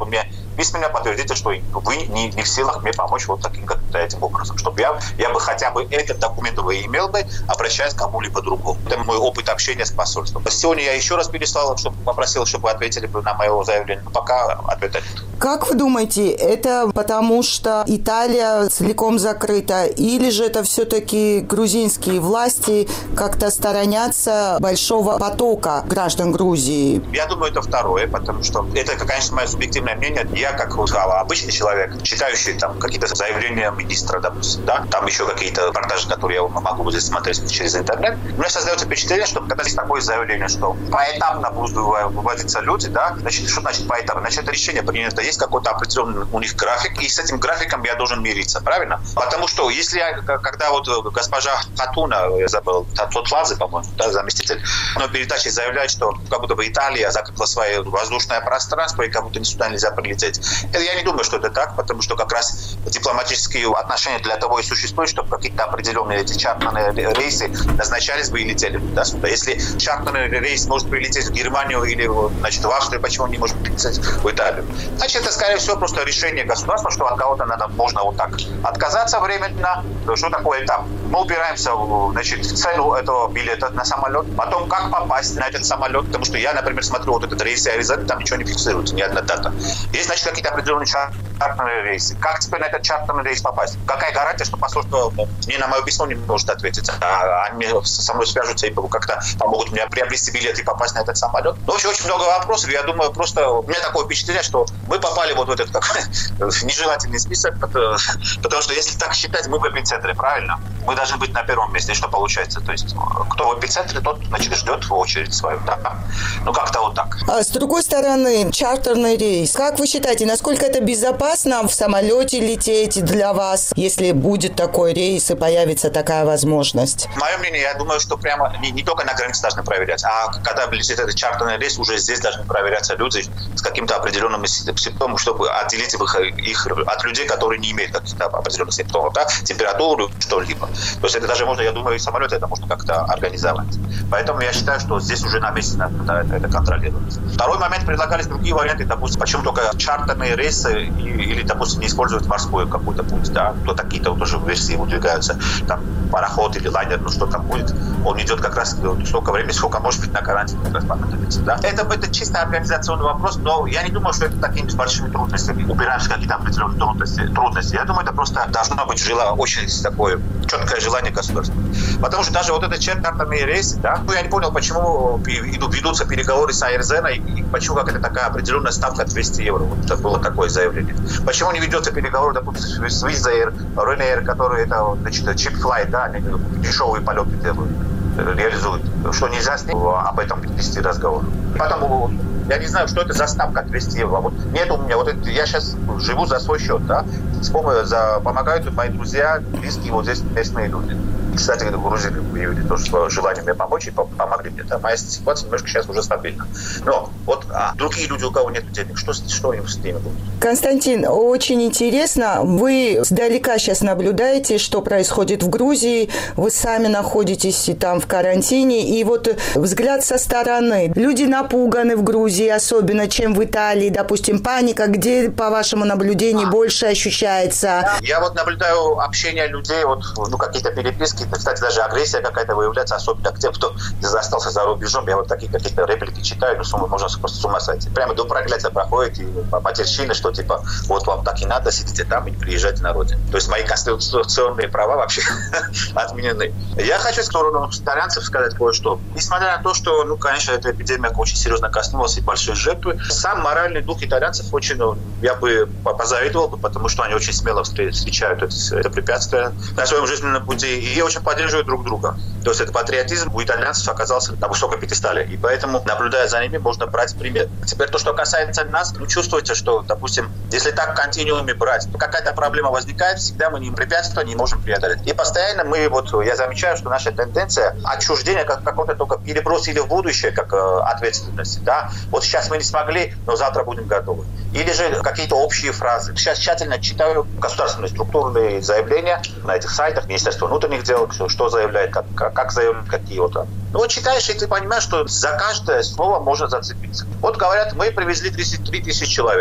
письменно подтвердите, что вы не, не в силах мне помочь вот таким как-то этим образом. Чтобы я, я бы хотя бы этот документ вы имел бы, обращаясь к кому-либо другому. Это мой опыт общения с посольством. Сегодня я еще раз переслал, чтобы попросил, чтобы вы ответили на мое заявление. Пока ответа нет. Как вы думаете, это потому, что Италия целиком закрыта, или же это все-таки грузинские власти как-то сторонятся большого потока граждан Грузии? Я думаю, это второе, потому что это, конечно, мое субъективное мнение. Я, как обычный человек, читающий там какие-то заявления министра, допустим, да, там еще какие-то репортажи, которые я могу здесь смотреть через интернет, у меня создается впечатление, что когда есть такое заявление, что поэтапно будут выводиться люди, да, значит, что значит поэтапно? Значит, это решение принято, есть какой-то определенный у них график, и с этим графиком я должен мириться, правильно? Потому что если я, когда вот госпожа Хатуна, я забыл, Тотладзе, по-моему, да, заместитель, но передачи заявляет, что как будто бы Италия закрыла свое воздушное пространство, и как будто сюда нельзя прилететь. Я не думаю, что это так, потому что как раз дипломатические отношения для того и существуют, чтобы какие-то определенные эти чартерные рейсы назначались бы и летели туда сюда. Если чартерный рейс может прилететь в Германию или, значит, в Австрию, почему он не может прилететь в Италию? Значит, это, скорее всего, просто решение государства, что от кого-то надо, можно вот так отказаться временно. Что такое этап? Мы упираемся, значит, в цену этого билета на самолет, потом как попасть на этот самолет, потому что я, например, смотрю вот этот рейс Аризоны, там ничего не фиксируется, ни одна дата. Есть, значит, какие-то определенные чартерные рейсы. Как теперь на этот чартерный рейс попасть? Какая гарантия, что посольство мне на мое письмо не может ответить, а они со мной свяжутся и как-то помогут мне приобрести билет и попасть на этот самолет? Ну, вообще, очень много вопросов. Я думаю, просто у меня такое впечатление, что мы попали вот в этот такой нежелательный список, потому что если так считать, мы в эпицентре, правильно? Мы должны быть на первом месте. И что получается? То есть, кто в эпицентре, тот, значит, ждет в очередь свою. Да? Ну, как-то вот так. А с другой стороны, чартерный рейс. Как вы считаете, насколько это безопасно в самолете лететь для вас, если будет такой рейс и появится такая возможность? Мое мнение, я думаю, что прямо не, не только на границе должны проверять, а когда летит этот чартерный рейс, уже здесь должны проверяться люди с каким-то определенным симптомом, чтобы отделить их, их от людей, которые не имеют каких-то определенных симптомов, да? Температуру, что-либо. То есть это даже можно, я думаю, и самолет это можно как-то организовать. Поэтому я считаю, что здесь уже на месте надо это, это контролировать. Второй момент, предлагались другие варианты, допустим, почему только чартерные рейсы или, допустим, не использовать морской какой-то путь, да, то какие-то вот уже версии выдвигаются, там, пароход или лайнер, ну что там будет, он идет как раз столько времени, сколько может быть на карантине, как раз понадобится, да. Это, это чисто организационный вопрос, но я не думаю, что это такими большими трудностями, упираемся в какие-то определенные трудности, трудности. Я думаю, это просто должно быть желание, очень такое четкое желание государства. Потому что даже вот этот чартерные рейсы, да, ну я не понял, почему ведутся переговоры с Айрзеной и почему как это такая определенная ставка двести евро. Вот это было такое заявление. Почему не ведется переговоры, допустим, с Wizz Air, Ryanair, которые это, значит, cheap flight, да, они дешевые полеты делают, реализуют. Что нельзя с ним об этом вести разговор. Потом я не знаю, что это за ставка двести евро. Вот нет у меня, вот это, я сейчас живу за свой счет, да, с помощью, за, помогают мои друзья, близкие, вот здесь местные люди. Кстати, грузины выявили тоже свое желание мне помочь и помогли мне. Да? Моя ситуация немножко сейчас уже стабильна. Но вот а другие люди, у кого нет денег, что, что им с ними будет? Константин, очень интересно. Вы сдалека сейчас наблюдаете, что происходит в Грузии. Вы сами находитесь там в карантине. И вот взгляд со стороны. Люди напуганы в Грузии, особенно, чем в Италии. Допустим, паника. Где, по вашему наблюдению, а. больше ощущается? Я вот наблюдаю общение людей, вот, ну, какие-то переписки. Кстати, даже агрессия какая-то выявляется, особенно к тем, кто остался за рубежом. Я вот такие какие-то реплики читаю, ну, сумма, можно просто с ума сойти. Прямо до проклятия проходит, и матерщины, что типа, вот вам так и надо, сидите там и не приезжайте на родину. То есть мои конституционные права вообще отменены. Я хочу в сторону итальянцев сказать кое-что. Несмотря на то, что, ну, конечно, эта эпидемия очень серьезно коснулась и большие жертвы, сам моральный дух итальянцев очень, ну, я бы позавидовал бы, потому что они очень смело встречают это, это препятствие на своем жизненном пути и очень поддерживают друг друга. То есть это патриотизм у итальянцев оказался на высоком пьедестале. И поэтому, наблюдая за ними, можно брать пример. Теперь то, что касается нас, ну, чувствуете, что, допустим, если так в континууме брать, то какая-то проблема возникает, всегда мы не препятствия не можем преодолеть. И постоянно мы, вот, я замечаю, что наша тенденция отчуждения как какой-то только переброс или в будущее, как э, ответственность, да. Вот сейчас мы не смогли, но завтра будем готовы. Или же какие-то общие фразы. Сейчас тщательно читаю государственные структурные заявления на этих сайтах Министерства внутренних дел, что, что заявляет, как, как, как заявляет, какие вот там. Ну вот читаешь, и ты понимаешь, что за каждое слово можно зацепиться. Вот говорят, мы привезли тридцать три тысячи человек.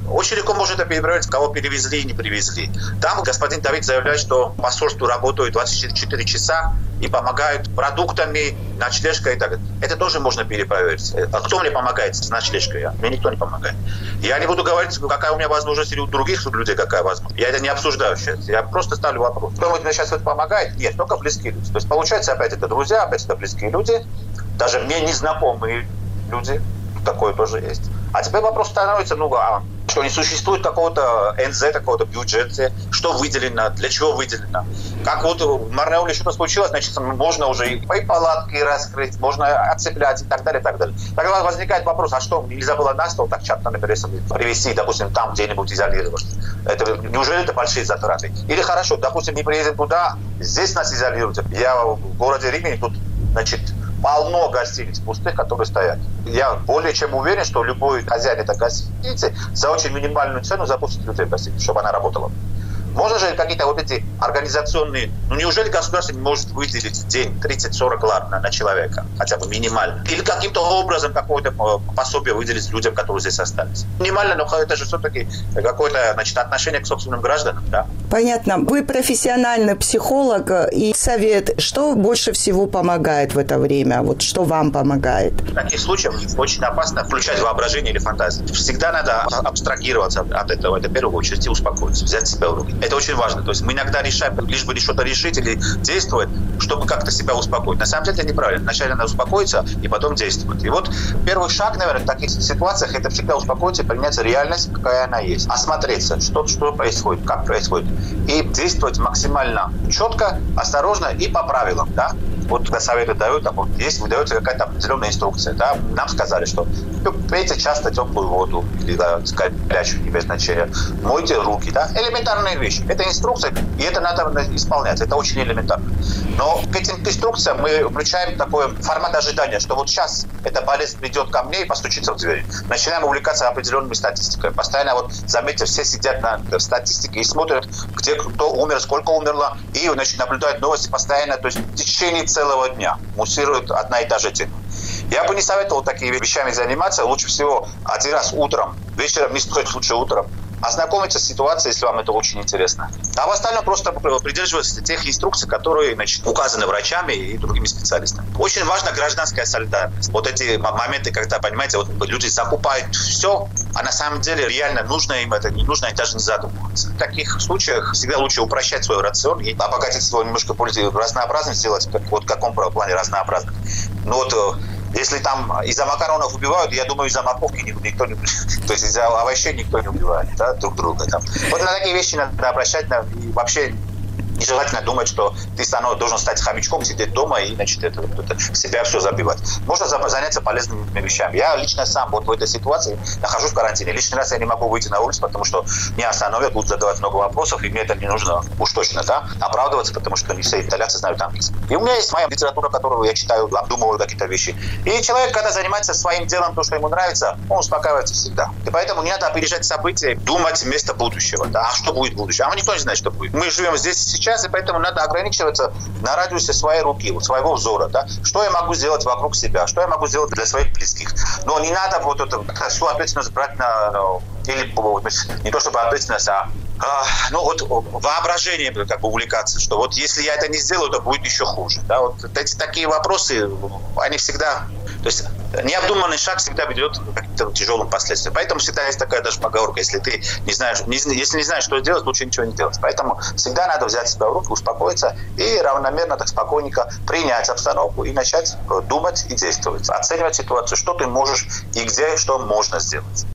Очень легко можно это перепроверить, кого перевезли и не привезли. Там господин Давид заявляет, что посольство работает двадцать четыре часа и помогают продуктами, ночлежкой и так далее. Это тоже можно перепроверить. А кто мне помогает с ночлежкой? Мне никто не помогает. Я не буду говорить, какая у меня возможность или у других людей какая возможность. Я это не обсуждаю сейчас. Я просто ставлю вопрос. Кто мне сейчас это помогает? Нет, только близкие люди. То есть получается опять это друзья, опять это близкие люди. Даже мне незнакомые люди. Такое тоже есть. А теперь вопрос становится, ну, а что не существует какого-то эн зэ, какого-то бюджета, что выделено, для чего выделено. Как вот в Марнеуле что-то случилось, значит, можно уже и палатки раскрыть, можно отцеплять и так далее, и так далее. Тогда возникает вопрос, а что, нельзя было на стол так чат, например, привезти, допустим, там где-нибудь изолировать? Это, неужели это большие затраты? Или хорошо, допустим, не приедем туда, здесь нас изолируют. Я в городе Римени, тут, значит, полно гостиниц пустых, которые стоят. Я более чем уверен, что любой хозяин этой гостиницы за очень минимальную цену запустит людей в гостиницу, чтобы она работала. Можно же какие-то вот эти организационные... Ну, неужели государство не может выделить в день тридцать-сорок лар на, на человека? Хотя бы минимально. Или каким-то образом какое-то пособие выделить людям, которые здесь остались. Минимально, но это же все-таки какое-то, значит, отношение к собственным гражданам, да? Понятно. Вы профессиональный психолог и совет. Что больше всего помогает в это время? Вот что вам помогает? В таких случаях очень опасно включать воображение или фантазию. Всегда надо абстрагироваться от этого. Это в первую очередь и успокоиться, взять себя в руки. Это очень важно. То есть мы иногда решаем, лишь бы что-то решить или действовать, чтобы как-то себя успокоить. На самом деле это неправильно. Вначале надо успокоиться и потом действовать. И вот первый шаг, наверное, в таких ситуациях это всегда успокоиться и принять реальность, какая она есть. Осмотреться, что, что происходит, как происходит. И действовать максимально четко, осторожно и по правилам. Да? Вот когда советы дают, там, вот, есть, выдается какая-то определенная инструкция. Да? Нам сказали, что пейте часто теплую воду или да, горячую, не без значения. Мойте руки. Да? Элементарные вещи. Это инструкция, и это надо исполнять. Это очень элементарно. Но к этим инструкциям мы включаем такой формат ожидания, что вот сейчас эта болезнь придет ко мне и постучится в дверь. Начинаем увлекаться определенными статистиками. Постоянно, вот, заметьте, все сидят на статистике и смотрят, где кто умер, сколько умерло, и, значит, наблюдают новости постоянно, то есть в течение целого дня муссирует одна и та же тема. Я бы не советовал такими вещами заниматься. Лучше всего один раз утром, вечером не стоит, лучше утром. Ознакомиться с ситуацией, если вам это очень интересно. А в остальном просто придерживаться тех инструкций, которые, значит, указаны врачами и другими специалистами. Очень важна гражданская солидарность. Вот эти моменты, когда, понимаете, вот люди закупают все, а на самом деле реально нужно им это, не нужно, они даже не задумываются. В таких случаях всегда лучше упрощать свой рацион и обогатить свой немножко политику, разнообразность сделать, как, вот в каком плане разнообразность. Ну вот если там из-за макаронов убивают, я думаю, из-за морковки никто не убивает. То есть из-за овощей никто не убивает, да, друг друга. Там. Вот на такие вещи надо обращать. На, и вообще нежелательно думать, что ты станов, должен стать хомячком, сидеть дома и, значит, это, это, себя все забивать. Можно заняться полезными вещами. Я лично сам вот в этой ситуации нахожусь в карантине. Лишний раз я не могу выйти на улицу, потому что меня остановят, будут задавать много вопросов, и мне это не нужно уж точно, да, оправдываться, потому что не все итальянцы знают английский. И у меня есть моя литература, которую я читаю, обдумываю какие-то вещи. И человек, когда занимается своим делом, то, что ему нравится, он успокаивается всегда. И поэтому не надо опережать события, думать вместо будущего. Да? А что будет в будущем? А никто не знает, что будет. Мы живем здесь и сейчас, и поэтому надо ограничиваться на радиусе своей руки, своего взора. Да? Что я могу сделать вокруг себя? Что я могу сделать для своих близких? Но не надо вот эту всю ответственность брать на... на или не то чтобы ответственность, а А, ну вот воображение как бы увлекаться, что вот если я это не сделаю, то будет еще хуже. Да? Вот эти такие вопросы, они всегда, то есть необдуманный шаг всегда ведет к каким-то тяжелым последствиям. Поэтому всегда есть такая даже поговорка, если ты не знаешь, не, если не знаешь, что делать, лучше ничего не делать. Поэтому всегда надо взять себя в руки, успокоиться и равномерно, так спокойненько принять обстановку и начать думать и действовать, оценивать ситуацию, что ты можешь и где, что можно сделать.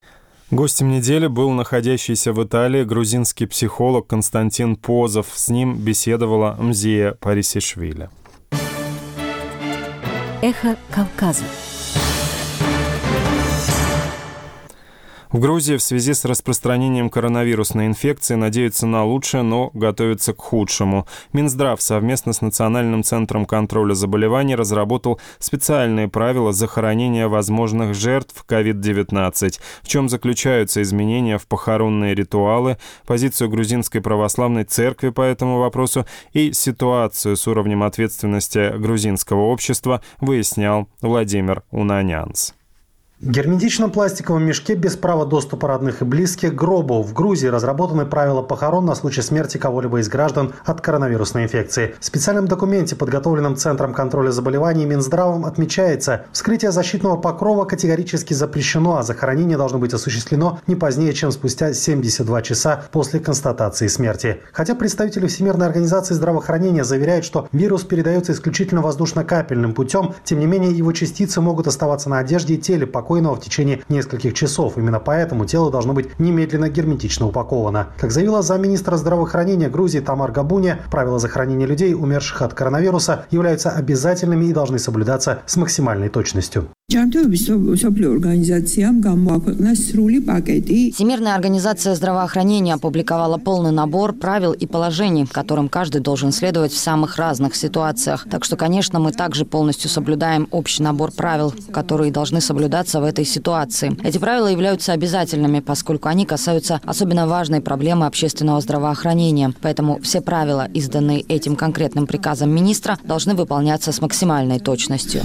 Гостем недели был находящийся в Италии грузинский психолог Константин Позов. С ним беседовала Мзия Парисишвили. Эхо Кавказа. В Грузии в связи с распространением коронавирусной инфекции надеются на лучшее, но готовятся к худшему. Минздрав совместно с Национальным центром контроля заболеваний разработал специальные правила захоронения возможных жертв ковид девятнадцать. В чем заключаются изменения в похоронные ритуалы, позицию грузинской православной церкви по этому вопросу и ситуацию с уровнем ответственности грузинского общества, выяснял Владимир Унанянц. В герметичном пластиковом мешке без права доступа родных и близких к гробу в Грузии разработаны правила похорон на случай смерти кого-либо из граждан от коронавирусной инфекции. В специальном документе, подготовленном Центром контроля заболеваний и Минздравом, отмечается, вскрытие защитного покрова категорически запрещено, а захоронение должно быть осуществлено не позднее, чем спустя семьдесят два часа после констатации смерти. Хотя представители Всемирной организации здравоохранения заверяют, что вирус передается исключительно воздушно-капельным путем, тем не менее его частицы могут оставаться на одежде и теле покойного в течение нескольких часов. Именно поэтому тело должно быть немедленно герметично упаковано. Как заявила замминистра здравоохранения Грузии Тамар Габуния, правила захоронения людей, умерших от коронавируса, являются обязательными и должны соблюдаться с максимальной точностью. Всемирная организация здравоохранения опубликовала полный набор правил и положений, которым каждый должен следовать в самых разных ситуациях. Так что, конечно, мы также полностью соблюдаем общий набор правил, которые должны соблюдаться в этой ситуации. Эти правила являются обязательными, поскольку они касаются особенно важной проблемы общественного здравоохранения. Поэтому все правила, изданные этим конкретным приказом министра, должны выполняться с максимальной точностью.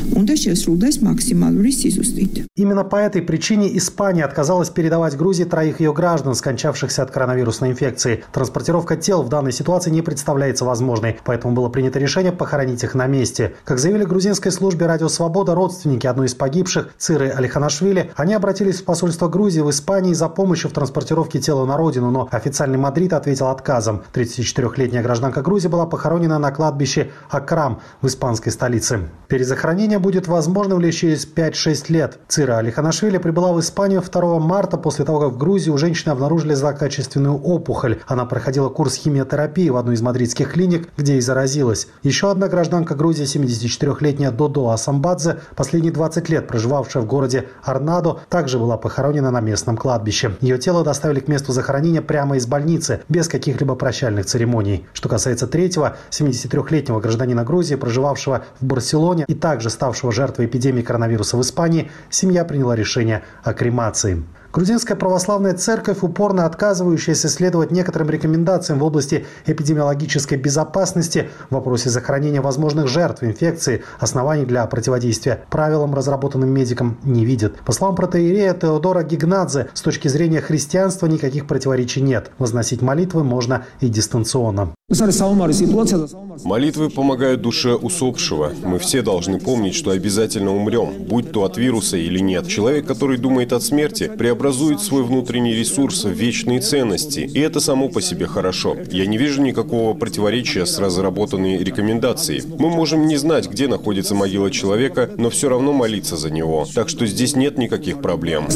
Именно по этой причине Испания отказалась передавать Грузии троих ее граждан, скончавшихся от коронавирусной инфекции. Транспортировка тел в данной ситуации не представляется возможной, поэтому было принято решение похоронить их на месте. Как заявили грузинской службе «Радио Свобода» родственники одной из погибших, Циры Алиханашвили, они обратились в посольство Грузии в Испании за помощью в транспортировке тела на родину, но официальный Мадрид ответил отказом. тридцатичетырёхлетняя гражданка Грузии была похоронена на кладбище Акрам в испанской столице. Перезахоронение будет возможным лишь через пять-шесть лет. Цира Алиханашвили прибыла в Испанию второго марта после того, как в Грузии у женщины обнаружили злокачественную опухоль. Она проходила курс химиотерапии в одной из мадридских клиник, где и заразилась. Еще одна гражданка Грузии, семидесятичетырёхлетняя Додо Асамбадзе, последние двадцать лет проживавшая в городе Арнадо, также была похоронена на местном кладбище. Ее тело доставили к месту захоронения прямо из больницы, без каких-либо прощальных церемоний. Что касается третьего, семидесятитрёхлетнего гражданина Грузии, проживавшего в Барселоне и также ставшего жертвой эпидемии коронавируса в Испании, семья приняла решение о кремации. Грузинская православная церковь, упорно отказывающаяся следовать некоторым рекомендациям в области эпидемиологической безопасности в вопросе захоронения возможных жертв инфекции, оснований для противодействия правилам, разработанным медикам, не видит. По словам протоиерея Теодора Гигнадзе, с точки зрения христианства никаких противоречий нет. Возносить молитвы можно и дистанционно. Молитвы помогают душе усопшего. Мы все должны помнить, что обязательно умрем, будь то от вируса или нет. Человек, который думает о смерти, преобразует свой внутренний ресурс в вечные ценности. И это само по себе хорошо. Я не вижу никакого противоречия с разработанной рекомендацией. Мы можем не знать, где находится могила человека, но все равно молиться за него. Так что здесь нет никаких проблем.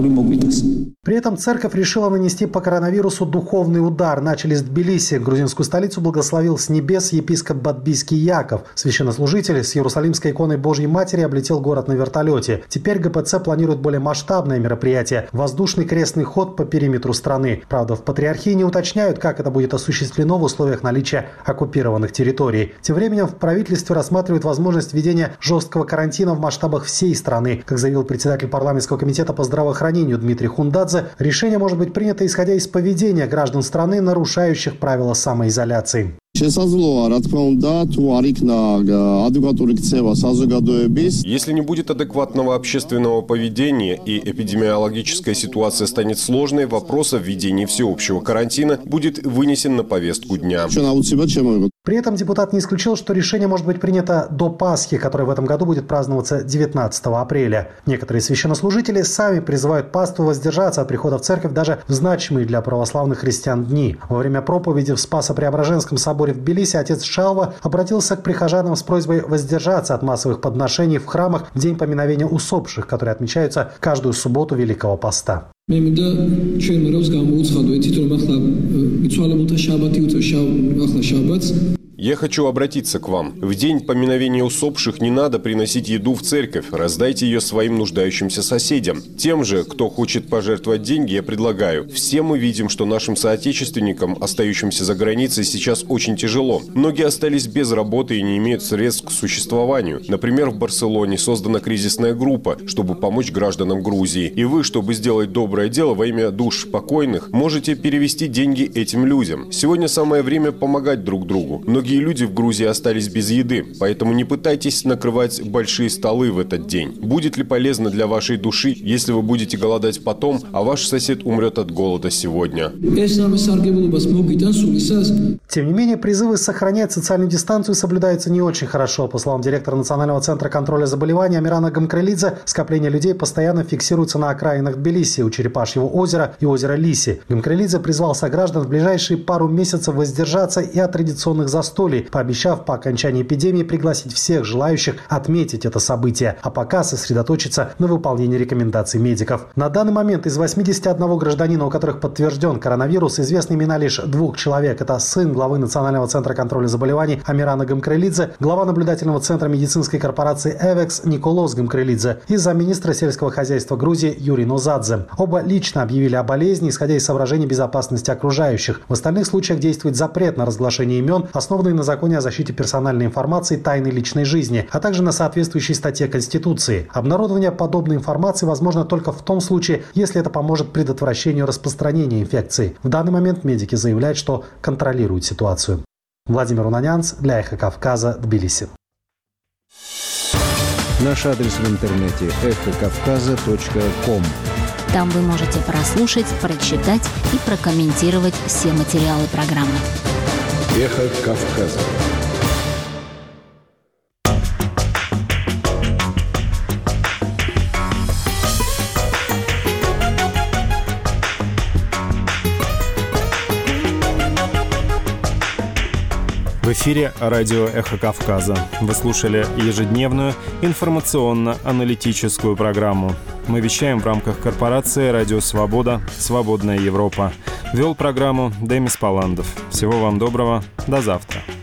При этом церковь решила нанести по коронавирусу духовный удар. Начали с Тбилиси. Грузинскую столицу благословил с небес епископ Бадбийский Яков. Священнослужитель с Иерусалимской иконой Божьей Матери облетел город на вертолете. Теперь ГПЦ планирует более масштабное мероприятие – воздушный крестный ход по периметру страны. Правда, в патриархии не уточняют, как это будет осуществлено в условиях наличия оккупированных территорий. Тем временем в правительстве рассматривают возможность введения жесткого карантина в масштабах всей страны. Как заявил председатель парламентского комитета по здравоохранению Дмитрий Хундадзе, решение может быть принято исходя из поведения граждан страны, нарушающих правила самоизоляции. Если не будет адекватного общественного поведения и эпидемиологическая ситуация станет сложной, вопрос о введении всеобщего карантина будет вынесен на повестку дня. При этом депутат не исключил, что решение может быть принято до Пасхи, которая в этом году будет праздноваться девятнадцатого апреля. Некоторые священнослужители сами призывают паству воздержаться от прихода в церковь даже в значимые для православных христиан дни. Во время проповеди в Спасо-Преображенском соборе в Тбилиси отец Шалва обратился к прихожанам с просьбой воздержаться от массовых подношений в храмах в день поминовения усопших, которые отмечаются каждую субботу Великого Поста. Я хочу обратиться к вам. В день поминовения усопших не надо приносить еду в церковь. Раздайте ее своим нуждающимся соседям. Тем же, кто хочет пожертвовать деньги, я предлагаю. Все мы видим, что нашим соотечественникам, остающимся за границей, сейчас очень тяжело. Многие остались без работы и не имеют средств к существованию. Например, в Барселоне создана кризисная группа, чтобы помочь гражданам Грузии. И вы, чтобы сделать доброе дело во имя душ покойных, можете перевести деньги этим людям. Сегодня самое время помогать друг другу. Многие Многие люди в Грузии остались без еды, поэтому не пытайтесь накрывать большие столы в этот день. Будет ли полезно для вашей души, если вы будете голодать потом, а ваш сосед умрет от голода сегодня? Тем не менее, призывы сохранять социальную дистанцию соблюдаются не очень хорошо. По словам директора Национального центра контроля заболеваний Амирана Гамкрелидзе, скопление людей постоянно фиксируется на окраинах Тбилиси, у Черепашьего озера и озера Лиси. Гамкрелидзе призвал сограждан в ближайшие пару месяцев воздержаться и от традиционных застолий, пообещав по окончании эпидемии пригласить всех желающих отметить это событие, а пока сосредоточиться на выполнении рекомендаций медиков. На данный момент из восьмидесяти одного гражданина, у которых подтвержден коронавирус, известны имена лишь двух человек. Это сын главы Национального центра контроля заболеваний Амирана Гамкрелидзе, глава наблюдательного центра медицинской корпорации «Эвекс» Николос Гамкрелидзе и замминистра сельского хозяйства Грузии Юрий Нозадзе. Оба лично объявили о болезни, исходя из соображений безопасности окружающих. В остальных случаях действует запрет на разглашение имен, основанный на законе о защите персональной информации тайны личной жизни, а также на соответствующей статье Конституции. Обнародование подобной информации возможно только в том случае, если это поможет предотвращению распространения инфекции. В данный момент медики заявляют, что контролируют ситуацию. Владимир Унанянц для «Эхо Кавказа», Тбилиси. Наш адрес в интернете эхо кавказа точка ком. Там вы можете прослушать, прочитать и прокомментировать все материалы программы. «Эхо Кавказа». В эфире радио «Эхо Кавказа». Вы слушали ежедневную информационно-аналитическую программу. Мы вещаем в рамках корпорации «Радио Свобода. Свободная Европа». Вел программу Демис Паландов. Всего вам доброго. До завтра.